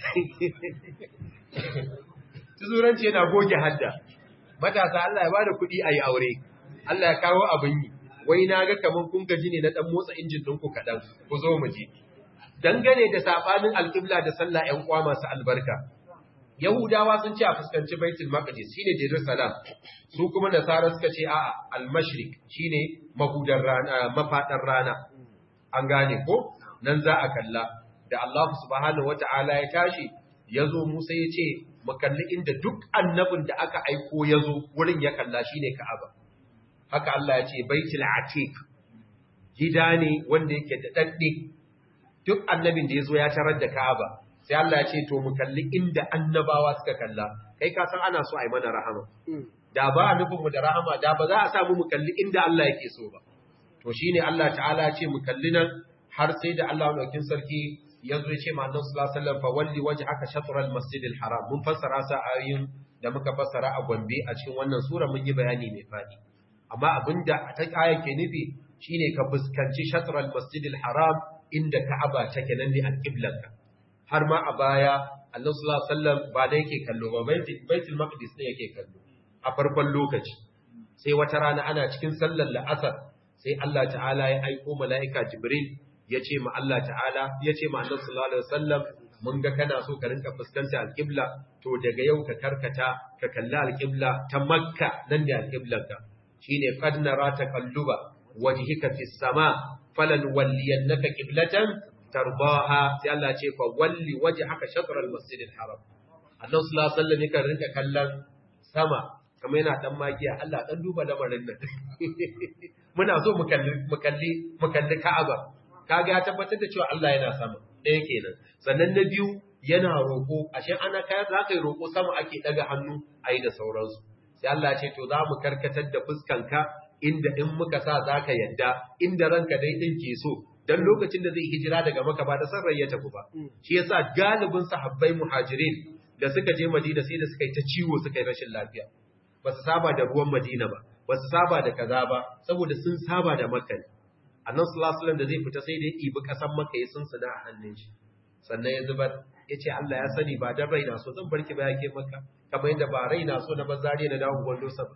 tuzuranci yana goge hadda. Matasa Allah ya bada kuɗi ayi aure. Allah ya kawo abin yi. Wai na ga kaman kun gaji ne na dan motsa injin ɗinku kaɗan, ku zo mu je. Dangane da saɓanin alƙibla da sallah ‘yan uwa masu albarka, Yahudawa sun ce a fuskanci Baitul Maqdis shine Jerusalem, su kuma Nasara suka ce a'a al-Mashriq shine mahudar rana, mafaɗar rana. An gane ko? Nan za a kalla. Da Allah subhanahu wata'ala ya tashi, ya zo Musa ya ce, mu kalli inda duk annabin da aka aiko ya zo wurin ya kalla shine Ka'aba. Haka Allah ya ce baitul atiq gida ne wanda yake da dadde duk annabin da yazo ya tarar da Ka'aba sai Allah ya ce to mu kalli inda annabawa suka kalla kai ka san ana so a yi mana rahama da ba a nufin mu da rahama da ba za a samu mu kalli inda Allah yake so ba to shine Allah ta'ala ya ce mu kalli nan har sai da Allah madaukin sarki yazo ya ce ma Annabi sallallahu alaihi wasallam fa walli wajhaka shatr al-masjidil haram mun fassara sa ayoyin da muka fassara a Gombe a cikin wannan sura mun yi bayani mai fadi amma abinda ta aya ke nufi shine ka fuskanci shatral masjidil haram inda Ka'aba take nan ne al-qiblanka har ma a baya Allah sallallahu alaihi wasallam ba da yake kallo ba baitul maqdis ne yake kallo a farkon lokaci sai wata rana ana cikin sallar la'asar sai Allah ta'ala ya aika mala'ika Jibril yace ma Allah ta'ala yace ma Allah sallallahu alaihi wasallam mun ga kana so ka rinka fuskanta al-qibla to daga yau ka karkata ka kalla al-qibla ta Makka nan ne al-qiblanka shine qad nara taqalluba wajhika fis sama falan walliyannaka qiblatan tarbaha sai Allah ce fa walli wajhaka shatr al masjid al haram Allah sallallahu alaihi wasallam yakan rinka kallon sama kamar yana dan magiya Allah dan duba lamarin nan muna so mu kalli Ka'aba kaga ya tabbatar da cewa Allah yana sama ɗaya kenan sannan na biyu yana roko ashe ana kai za ka yi roko sama ake daga hannu ayi da sauransu sai Allah ce to za mu karkatar da fuskanka inda in muka sa za ka yadda inda ranka dai ɗin ke so don lokacin da zai hijira daga maka ba da san rai ya tafi ba shi yasa galibin sahabbai muhajirin da suka je Madina sai da suka yi ta ciwo suka yi rashin lafiya ba su saba da ruwan Madina ba ba su saba da kaza ba saboda sun saba da Makka ne annabi sallallahu alaihi wasallam da zai fita sai da ya ibi kasan Makka ya sunsuna a hannun shi sannan ya zubar ya ce Allah ya sani ba dan raina so zan barki ba yake Makka kamar yadda ba raina so na bazare na dawo gwando sa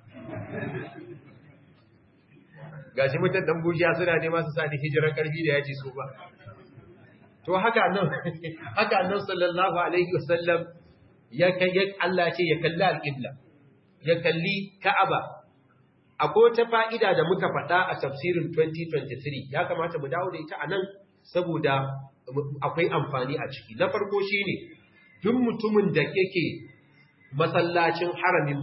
gashi mutan dan bujiya suna nema su sani hijiran karfi da yaji so ba to haka nan sallallahu alaihi wasallam ya kai Allah ce ya kalli al-qibla ya kalli Ka'aba akwai ta fa'ida da muka faɗa a tafsirin 2023 ya kamata mu dawo da ita anan saboda akwai amfani a ciki na farko shine duk mutumin da yake masallacin haramin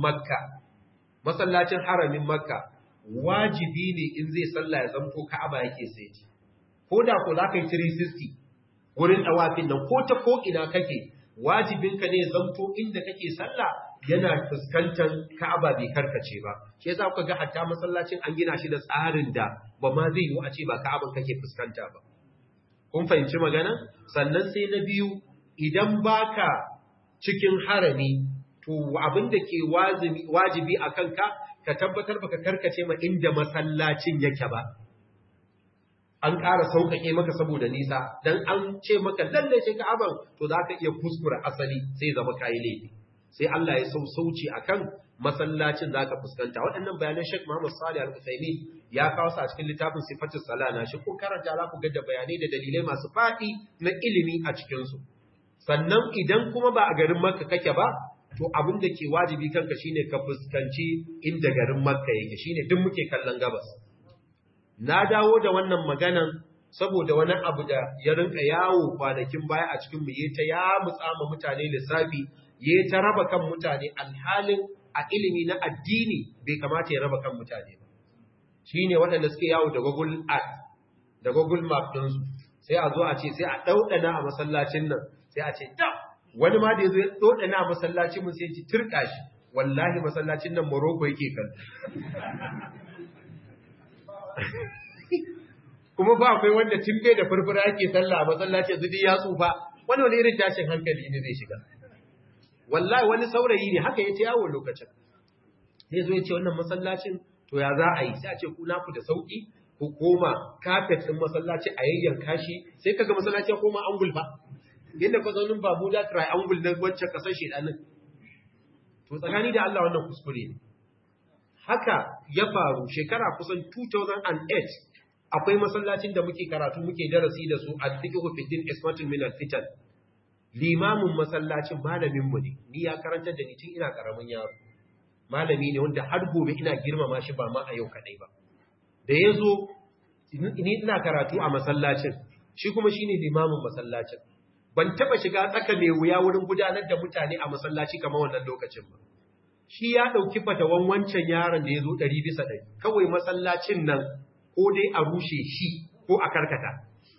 Makka wajibi ne in zai sallah ya zanto Ka'aba yake sai ko da ko zaka yi 360 wurin dawafin nan ko ta ko ina kake wajibinka ne zanto inda kake sallah yana fuskantar Ka'aba bai karkace ba shi yasa kuka ga hatta masallacin an gina shi da tsarin da ba ma zai yi a ce ba Ka'aban kake fuskanta ba kun fahimci magana sannan sai na biyu idan baka cikin harami to abin da ke wajibi a kanka ka tabbatar baka karkace ma inda masallacin yake ba an ƙara sauƙaƙe maka saboda nisa dan an ce maka lalle shi Ka'aban to za ka iya kuskura asali sai zama kai laifi sai Allah ya sauci akan masallacin zaka fuskanta waɗannan bayanan Sheikh Muhammad Salih Al-Uthaymeen ya kawo su a cikin littafin Sifatus Salah na shi ko karanta za ku ga da bayanai da dalilai masu faɗi na ilimi a cikin su sannan idan kuma ba a garin Makka kake ba to abin da ke wajibi kanka shine ka fuskanci inda garin Makka yake, shine duk muke kallon gabas. Na dawo da wannan maganan saboda wani abu da ya rinka yawo kwanakin baya a cikin mu yayin ta ya mutsama mutane lissafi, yayin ta raba kan mutane, alhalin a ilimi na addini bai kamata ya raba kan mutane ba. Shine waɗanda suke yawo da Google Earth da Google Map din su, sai a zo a ce sai a daudana a masallacin nan, sai a ce da wani ma da yazo ya daudana a masallacin mu sai ji turka shi, wallahi masallacin nan Morocco yake kallo. Kuma ba akwai wanda tun bai da furfura yake sallah a masallaci zudi ya tsufa, wani irin tashin hankali ne zai shiga. Wallahi wani saurayi ne haka yace yawo lokacin, zai zo ya ce wannan masallacin to ya za a yi, sai a ce ku naku da sauki ku koma kafet din masallaci a yayyanka shi, sai kaga masallaci ya koma angul fa, yadda ka zaunin Bermuda triangle na wancan kasar shedanin. To tsakani da Allah wannan kuskure ne. Haka ya faru shekara kusan 2008, akwai masallacin da muke karatu muke darasi da su al-fiqhu fi din ismatun min al-fitan. Limamin masallacin malamin mu ne, ni ya karantar da ni tun ina karamin yaro. Malami ne wanda har gobe ina girmama shi ba ma a yau kadai ba. Da yazo ni ina karatu a masallacin, shi kuma shine limamin masallacin. Ban taba shiga tsaka mai wuya wurin gudanar da mutane a masallaci kamar wannan lokacin ba. Shi ya dauki fatawan wancan yaron da yazo 100%, kawai masallacin nan ko dai a rushe shi ko a karkata.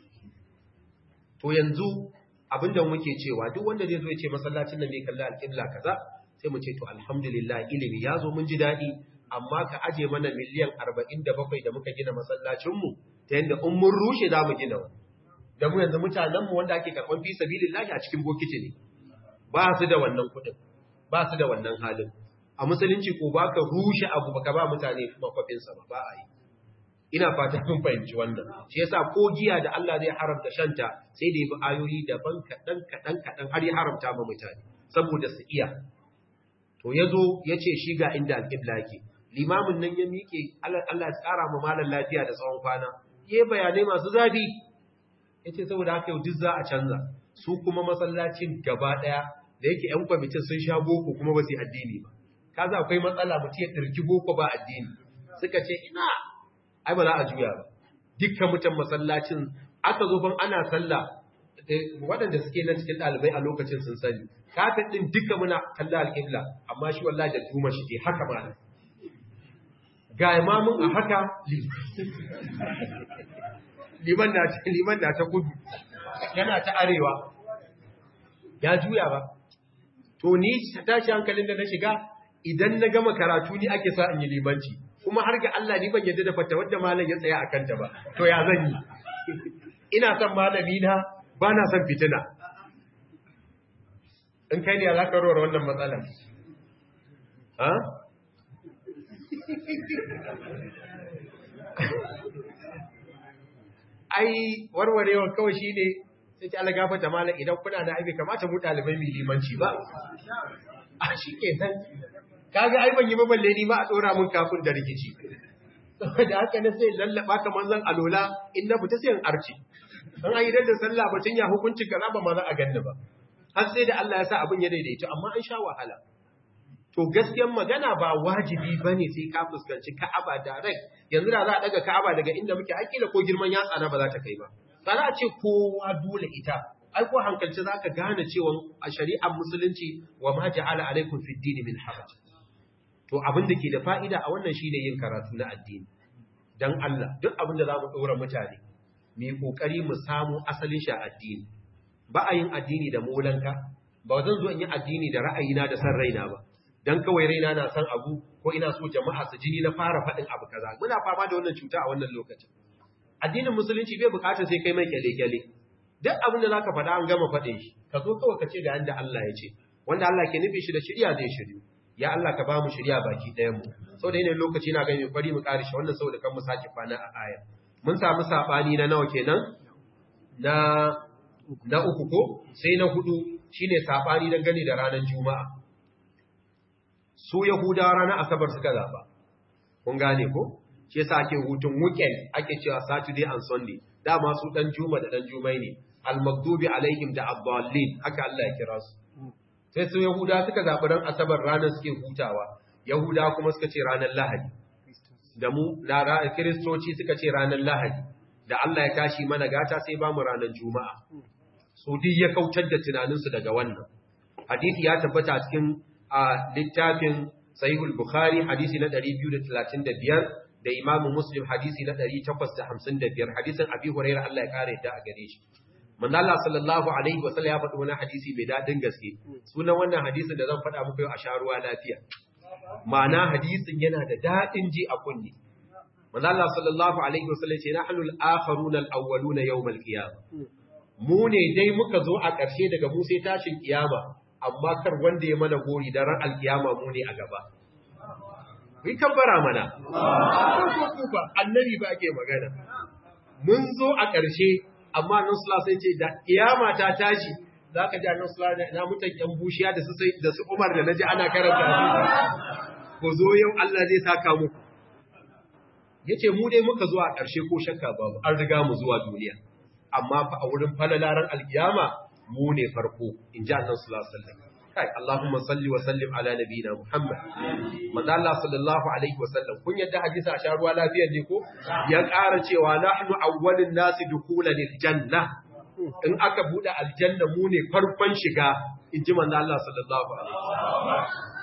To yanzu abinda muke cewa duk wanda zai zo ya ce masallacin nan bai kalla alƙibla kaza, sai mu ce to alhamdulillah ilimi ya zo mun ji daɗi, amma ka aje mana miliyan 47 da muka gina masallacinmu ta yanda in mun rushe za mu gina wani. Da mu yanzu mutanenmu wanda ake karɓan fi sabilillahi a cikin bokiti ne, ba su da wannan kuɗin, ba su da wannan halin. A musulunci ko ba ka rushe abu baka ba mutane makwafinsa ba a yi. Ina fata kun fahimci wannan. Shi yasa ko giya da Allah zai haramta shanta sai da yi ayoyi daban kaɗan har ya haramta ma mutane saboda su iya. To yazo yace shi ga inda alƙibla yake. Limamin nan ya miƙe, Allah ya tsara ma malan lafiya da tsawon kwana. Yayi bayanai masu zafi. Yace saboda haka yau duk za a canza. Su kuma masallacin gaba daya da yake ƴan kwamitin sun sha boko kuma ba su yi addini ba. Kaza akwai matsala mutum ya dirki boko ba addini. Suka ce ina ai ba za a juya ba. Dukkan mutan masallacin aka zo ban ana sallah, waɗanda suke nan cikin ɗalibai a lokacin sun sani. Kafin ɗin duka muna kalla alƙibla, amma shi wallahi da tuma shi ke haka ma. Ga imamun a haka liman na ta kudu, yana ta arewa, ya juya ba. To ni tashi hankalin da na shiga, idan na gama karatu ni ake sa in yi limanci. Kuma har ga Allah ni ban yadda da fata wadda malam ya tsaya a kanta ba, to ya zan yi? Ina son malami na, ba na son fitina. In kai ne alaƙar wannan matsalar. Ha? Ai, warwarewar kawai shi ne, sai ta alaga fata malam idan kuna na aibe kamata mu ɗalibai mai limanci ba. A shi ke nan. Kaga ai ban yi maballe ni ma a tsora mun kafin da rikici. Saboda haka na sai lallaba kamar zan alola in na fita sai in arce. Dan ayi da sallah batun ya hukuncin kaza ba ma za a ganni ba. Har sai da Allah ya sa abin ya daidaito amma an sha wahala. To gaskiyar magana ba wajibi bane sai ka fuskanci Ka'aba direct. Yanzu da za a daga Ka'aba daga inda muke akila ko girman yatsa na ba za ta kai ba. Ba za a ce kowa dole ita. Ai ko hankalci zaka gane cewa a shari'ar musulunci wa ma ja'ala alaikum fid din min haraj. To abin da ke da fa'ida a wannan shine yin karatu na addini. Dan Allah, duk abin da za mu ɗora mutane, mu yi ƙoƙari mu samu asalin shi a addini. Ba a yin addini da molanka, ba zan zo in yi addini da ra'ayina da san raina ba. Dan kawai raina na san abu ko ina so jama'a su jini na fara faɗin abu kaza. Muna fama da wannan cuta a wannan lokacin. Addinin musulunci bai buƙatar sai kai mai kyale-kyale. Duk abin da za ka faɗa an gama faɗin shi, ka zo kawai ka ce da yanda Allah ya ce. Wanda Allah ke nufi shi da shirya zai shiryu. Ya Allah ka ba mu shirya baki ɗayan mu. Sau da yanayin lokaci na gani kwari mu ƙarishe wannan sau da kan mu sake kwana a aya. Mun samu saɓani na nawa kenan? Na uku ko? Sai na hudu shine saɓani don gani da ranar Juma'a. Su Yahudawa ranar Asabar suka zaɓa. Kun gane ko? Shi yasa ake hutun weekend ake cewa Saturday and Sunday. Dama su ɗan Juma da ɗan Jumai ne. Al-Maghdubi alaihim da Ad-Dallin haka Allah ya kira su. sai su Yahuda suka zaɓi ran Asabar ranar suke hutawa, Yahuda kuma suka ce ranar Lahadi, da mu Kiristoci suka ce ranar Lahadi, da Allah ya tashi mana gata sai ba mu ranar Juma'a. So duk ya kautar da tunaninsu daga wannan. Hadisi ya tabbata cikin littafin Sahihul Bukhari hadisi na 235 da Imam Muslim hadisi na 855 hadisin Abi Hurairah Allah ya kare ta a gare shi. Manzo Allah sallallahu alaihi wasallam ya faɗi wani hadisi mai dadin gaske. Sunan wannan hadisin da zan faɗa muku yau a sharuwa lafiya. Ma'ana hadisin yana da dadin ji a kunni. Manzo Allah sallallahu alaihi wasallam ce nahnu al-akharuna al-awwaluna yawm al-qiyamah. Mu ne dai muka zo a ƙarshe daga mu sai tashin kiyama, amma kar wanda ya mana gori da ran al-kiyama mu ne a gaba. Kai kabbara mana. Annabi ba ake magana. Mun zo a ƙarshe, amma nan sula sai ce da kiyama ta tashi za ka ji nan sula na mutan yan bushiya da su Umar da naji ana karanta ko zo yau Allah zai saka muku. Yace mu dai muka zo a ƙarshe ko shakka babu an riga mu zuwa duniya, amma fa a wurin falalaran alkiyama mu ne farko in ji annabi sallallahu alaihi wasallam. Kai Allahumma salli wa sallim ala nabiyina Muhammad. Manzo Allah sallallahu alaihi wasallam kun yadda hadisi a sharuwa lafiyar ne ko ya ƙara cewa nahnu awwalun nasi dukulan aljanna. In aka bude aljanna mu ne farkon shiga in ji manzo Allah sallallahu alaihi wasallam.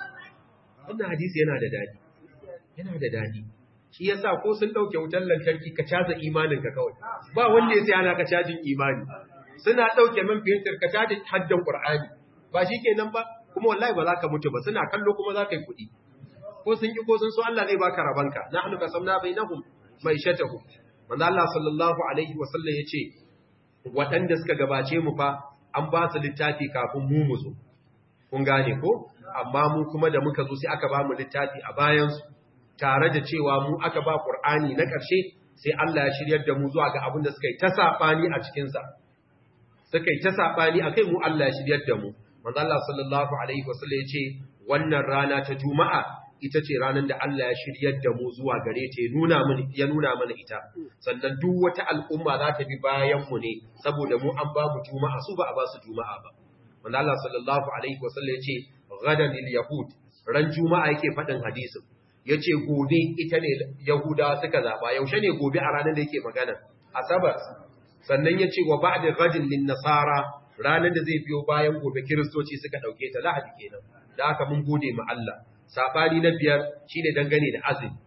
Wannan hadisi yana da dadi. Yana da dadi. Shi yasa ko sun dauke wutar lantarki ka caza imanin ka kawai. Ba wanda ya sai ana ka cajin imani. Suna dauke man fiyantar ka caji haddan Qur'ani. Ba shi kenan ba, kuma wallahi ba za ka mutu ba, suna kallo kuma za ka yi kuɗi. Ko sun ki ko sun so Allah zai baka rabanka. Nahnu qasamna bainahum ma'ishatahum. Manzo Allah sallallahu alaihi wasallam yace waɗanda suka gabace mu fa an ba su littafi kafin mu zo. Kun gane ko? Amma mu kuma da muka zo sai aka ba mu littafi a bayan su, tare da cewa mu aka ba Qur'ani na ƙarshe, sai Allah ya shiryar da mu zuwa ga abin da suka yi ta sabani a cikin sa. Suka yi ta sabani akai mu Allah ya shiryar da mu. Manzo Allah sallallahu alaihi wasallam yace wannan rana ta Juma'a ita ce ranar da Allah ya shiryar da mu zuwa gare ta ya nuna mana ita. Sannan duk wata al'umma za ta bi bayan mu ne saboda mu an ba mu Juma'a su ba a ba su Juma'a ba. Manzo Allah sallallahu alaihi wasallam yace ghadan lil yahud, ran Juma'a yake fadin hadisin. Yace gobe ita ne Yahudawa suka zaba. Yaushe ne gobe a ranar da yake magana? Asabar. Sannan yace wa ba'da ghadin lin nasara, ranar da zai biyo bayan gobe Kiristoci suka ɗauke ta Lahadi kenan. Da haka mun gode ma Allah. Saɓani na 5 shine dangane da azumi.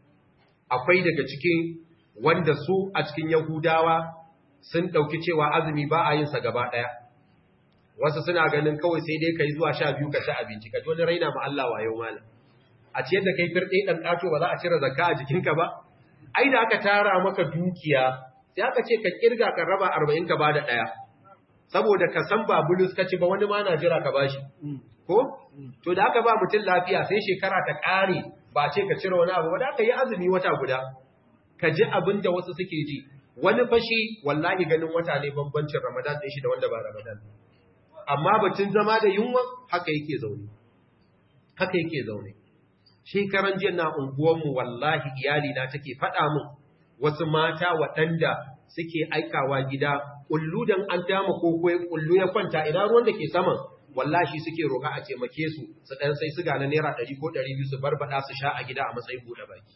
Akwai daga cikin wanda su a cikin Yahudawa sun ɗauki cewa azumi ba a yin sa gaba ɗaya. Wasu suna ganin kawai sai dai kai zuwa 12 ka ci abinci, ka ji wani raina ma Allah wayo malam. A ciyar da kai firɗe ɗan ƙato ba za a cire zakka a jikinka ba? Ai da aka tara maka dukiya, sai aka ce ka kirga ka raba 40 ka bada ɗaya. Saboda ka san ba bulus ka ci ba, wani ma na jira ka bashi. Ko? To da aka ba mutum lafiya sai shekara ta ƙare ba ce ka cire wani abu ba, da aka yi azumi wata guda. Ka ji abin da wasu suke ji. Wani fashi wallahi ganin wata ne bambancin Ramadan ɗin shi da wanda ba Ramadan. Amma batun zama da yunwa haka yake zaune. Haka yake zaune. Shekaran jiya na unguwanmu wallahi iyalina take faɗa min wasu mata waɗanda suke aikawa gida kullu dan an dama koko kullu ya kwanta ina ruwan da ke saman wallahi suke roƙa a taimake su dan sai su ga na naira 100 ko 200 su barbada su sha a gida a matsayin bude baki,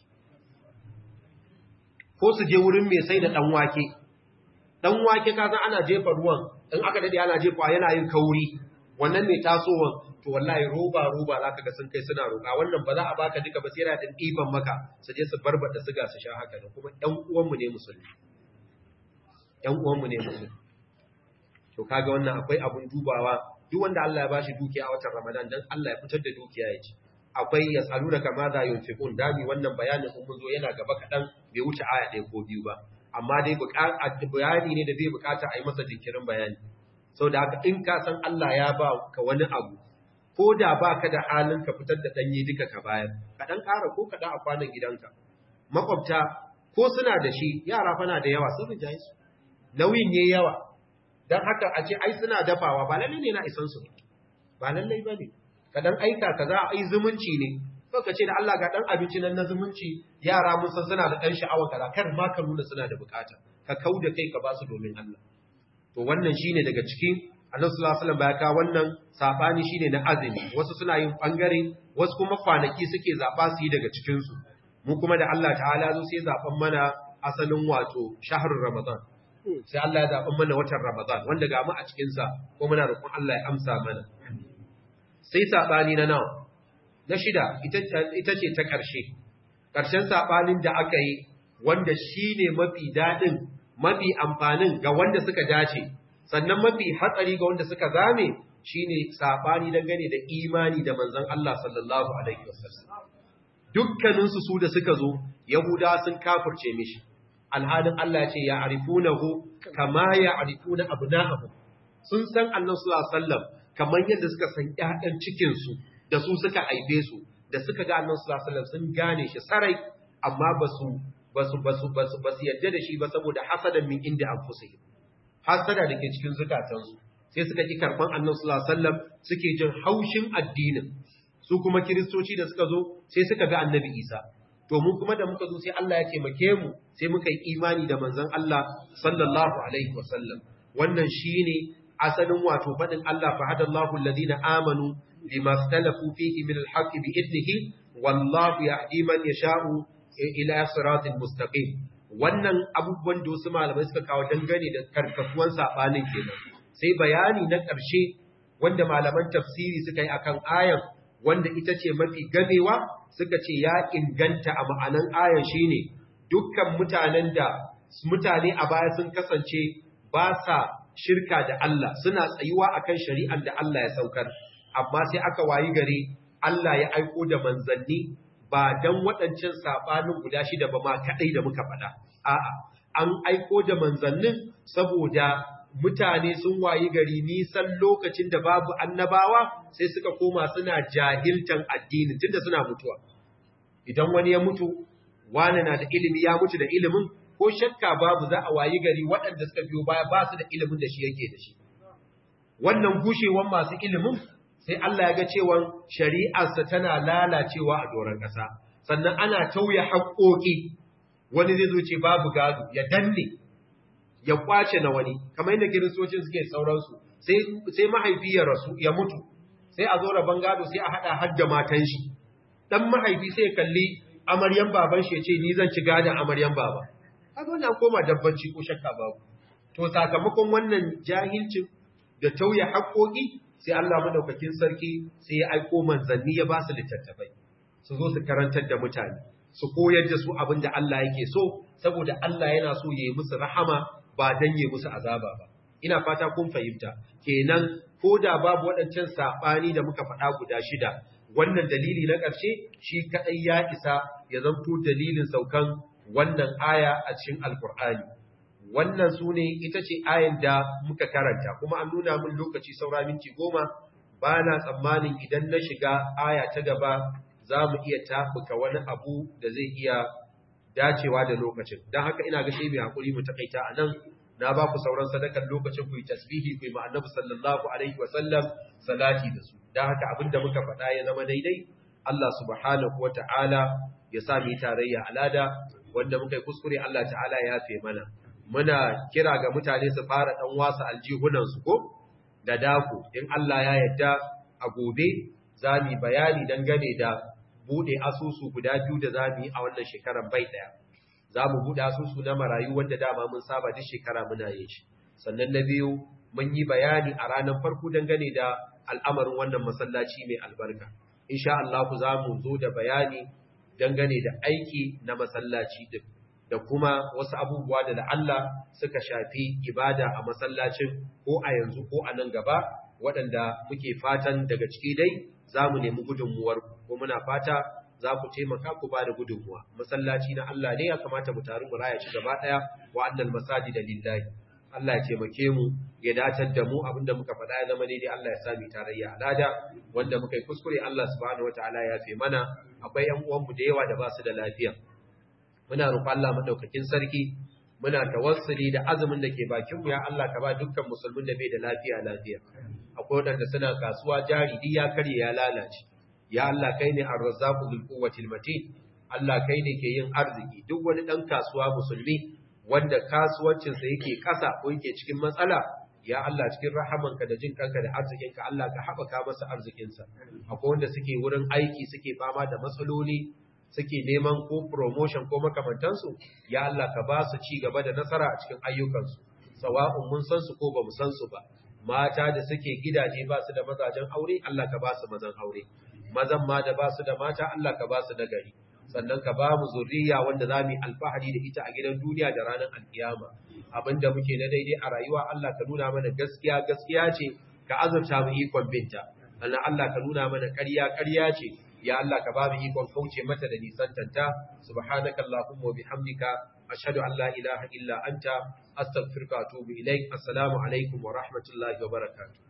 ko su je wurin mai sai da dan wake ka san ana jefa ruwan in aka dade ana jefa yana yin kauri, wannan ne tasowan to wallahi roba zaka ga sun kai suna roƙa. Wannan ba za a baka duka ba sai yana da ɗiban maka su je su barbada siga su sha haka da kuma ɗan uwanmu ne musulmi. ‘Yan uwanmu ne musu. To, kaga wannan akwai abun dubawa, duk wanda Allah ya bashi dukiya a watan Ramadan don Allah ya fitar da dukiya ya ci. Akwai ya tsalu da kama za yin fikun, dami wannan bayanin kun zo yana gaba kaɗan bai wuce aya 1 ko 2 ba. Amma dai bayani ne da zai bukata a yi masa jinkirin bayani. Sau da haka in ka san Allah ya ba ka wani abu, ko da ba ka da halin ka fitar da ɗanye duka ka bayar, ka ɗan ƙara ko kaɗan a kwanan gidanka. Makwabta ko suna da shi, yara fana da yawa sun rinjaye su. Nauyin ne yawa, don haka a ce ai suna dafawa ba lallai ne na isansu ba lallai ba ne, ka dan aika ka za a yi zumunci ne, ko ka ce da Allah ga dan abinci nan na zumunci, yara mun san suna da dan sha'awa kaza, kar ma ka nuna suna da bukata, ka kau da kai ka ba su domin Allah. To wannan shine daga cikin Annabi sallallahu alaihi wasallam ya ka wannan sabani shine na azumi wasu suna yin bangare wasu kuma kwanaki suke zaba su yi daga cikin su mu kuma da Allah ta'ala zo sai zaban mana asalin wato shahrul ramadan sai Allah ya zaban mana watan ramadan wanda ga mu a cikin sa ko muna roƙon Allah ya amsa mana sai sabani na nawa na shida ita ce ta ƙarshen sabanin da aka yi wanda shine mafi dadin mafi amfanin ga wanda suka dace sannan mafi hatsari ga wanda suka zame shine sabani dangane da imani da manzon Allah sallallahu alaihi wasallam dukkanin su da suka zo yahuda sun kafirce mishi alhalin Allah ya ce ya arifunahu kama ya arifuna abna'ahum sun san Annabi sallallahu alaihi wasallam kamar yadda suka san ƴaƴan cikin su da su suka aibe su da suka ga Annabi sallallahu alaihi wasallam sun gane shi sarai amma basu yadda da shi ba saboda hasadan min inda anfusihim hasada dake cikin zukatansu sai suka ki karban Annabi sallallahu alaihi wasallam suke jin haushin addinin su kuma kiristoci da suka zo sai suka ga Annabi Isa to mu kuma da muka zo sai Allah ya taimake mu sai muka yi imani da manzon Allah sallallahu alaihi wasallam wannan shine asalin wato fadin Allah fa hadallahu alladhina amanu lima ikhtalafu fihi min alhaq bi idnihi wallahu yahdi man yasha'u ila siratin mustaqim wannan abubuwan da wasu malamai suka kawo dangane da karkasuwan sabanin kenan sai bayani na ƙarshe wanda malaman tafsiri suka yi akan ayan wanda ita ce mafi gamewa suka ce ya inganta a ma'anan ayan shine dukkan mutane a baya sun kasance ba sa shirka da Allah suna tsayuwa akan shari'ar da Allah ya saukar amma sai aka wayi gari Allah ya aiko da manzanni ba dan waɗancan sabanin guda shida ba ma kadai da muka faɗa a'a an aiko da manzannin saboda mutane sun wayi gari nisan lokacin da babu annabawa sai suka koma suna jahiltan addini tunda suna mutuwa idan wani ya mutu wani na da ilimi ya mutu da ilimin ko shakka babu za a wayi gari waɗanda suka biyo baya ba su da ilimin da shi yake da shi wannan gushewan masu ilimin sai Allah ya ga cewa shari'arsa tana lalacewa a doron ƙasa sannan ana tauye haƙoƙi wani zai zo ce babu gado ya danne ya kwace na wani kamar yadda kiristocin suke sauransu sai mahaifi ya rasu ya mutu sai a zo rabon gado sai a haɗa hadda matan shi dan mahaifi sai ya kalli amaryan baban shi ya ce ni zan ci gadon amaryan baba kaga wannan koma dabbanci ko shakka babu to sakamakon wannan jahilcin da tauye haƙoƙi sai Allah madaukakin sarki sai ya aiko manzanni ya ba su littattafai su zo su karantar da mutane su koyar da su abin da Allah yake so saboda Allah yana so ya yi musu rahama ba dan ya musu azaba ba ina fata kun fahimta kenan ko da babu waɗancan sabani da muka faɗa guda shida wannan dalili na ƙarshe shi kadai ya isa ya zanto dalilin saukan wannan aya a cikin alkur'ani wannan su ne ita ce ayin da muka karanta kuma an nuna min lokaci saura minti 10 ba na tsammanin idan na shiga aya ta gaba za mu iya tafuka wani abu da zai iya dacewa da lokacin don haka ina ga sai mai haƙuri mu takaita a nan na ba ku sauran sadakar lokacin ku yi tasbihi ku yi ma'annabi sallallahu alaihi wasallam salati da su don haka abin da muka faɗa ya zama daidai Allah subhanahu wa ta'ala ya sa mu yi tarayya alada wanda muka yi kuskure Allah ta'ala ya yafe mana muna kira ga mutane su fara dan wasa aljihunansu ko da dako in Allah ya yarda a gobe zamu bayani dangane da bude asusu guda biyu da zamu yi a wannan shekarar bai daya zamu bude asusu na marayu wanda dama mun saba duk shekara muna yin shi sannan na biyu mun yi bayani a ranar farko dangane da al'amarin wannan masallaci mai albarka insha Allah zamu zo da bayani dangane da aiki na masallaci din da kuma wasu abubuwa da Allah suka shafi ibada a masallacin ko a yanzu ko a nan gaba waɗanda muke fatan daga ciki dai za mu nemi gudunmuwar ko muna fata za ku taimaka ku ba da gudunmuwa masallaci na Allah ne ya kamata mu taru mu raya shi gaba ɗaya wa annal masajida lillahi Allah ya taimake mu ya datar da mu abinda muka faɗa ya zama daidai Allah ya sami tarayya alada wanda muka yi kuskure Allah subhanahu wataala ya yafe mana akwai ƴan uwanmu da yawa da ba su da lafiya muna roƙon Allah madaukakin sarki muna tawassuli da azumin da ke bakin mu ya Allah ka ba dukkan musulmin da bai da lafiya akwai wadanda suna kasuwa jari duk ya karye ya lalace ya Allah kai ne ar-razzaqu bil quwwatil matin Allah kai ne ke yin arziki duk wani dan kasuwa musulmi wanda kasuwancin sa yake kasa ko yake cikin matsala ya Allah cikin rahamanka da jin kanka da arzikinka Allah ka haɓaka masa arzikinsa akwai wanda suke wurin aiki suke fama da matsaloli suke neman ko promotion ko makamantansu ya Allah ka ba su ci gaba da nasara a cikin ayyukansu sawa'un mun san su ko ba mu san su ba mata da suke gidaje ba su da mazajen aure Allah ka ba su mazan aure mazan ma da ba su da mata Allah ka ba su nagari sannan ka ba mu zuriya wanda za mu yi alfahari da ita a gidan duniya da ranar alkiyama abinda muke na daidai a rayuwa Allah ka nuna mana gaskiya gaskiya ce ka azurta mu ikon binta sannan Allah ka nuna mana ƙarya ƙarya ce ya Allah ka ba mu ikon kauce mata da nisantanta subhanaka allahumma wa bihamdika ashhadu an la ilaha illa anta astaghfiruka wa atubu ilaik assalamu alaikum wa rahmatullahi wa barakatuh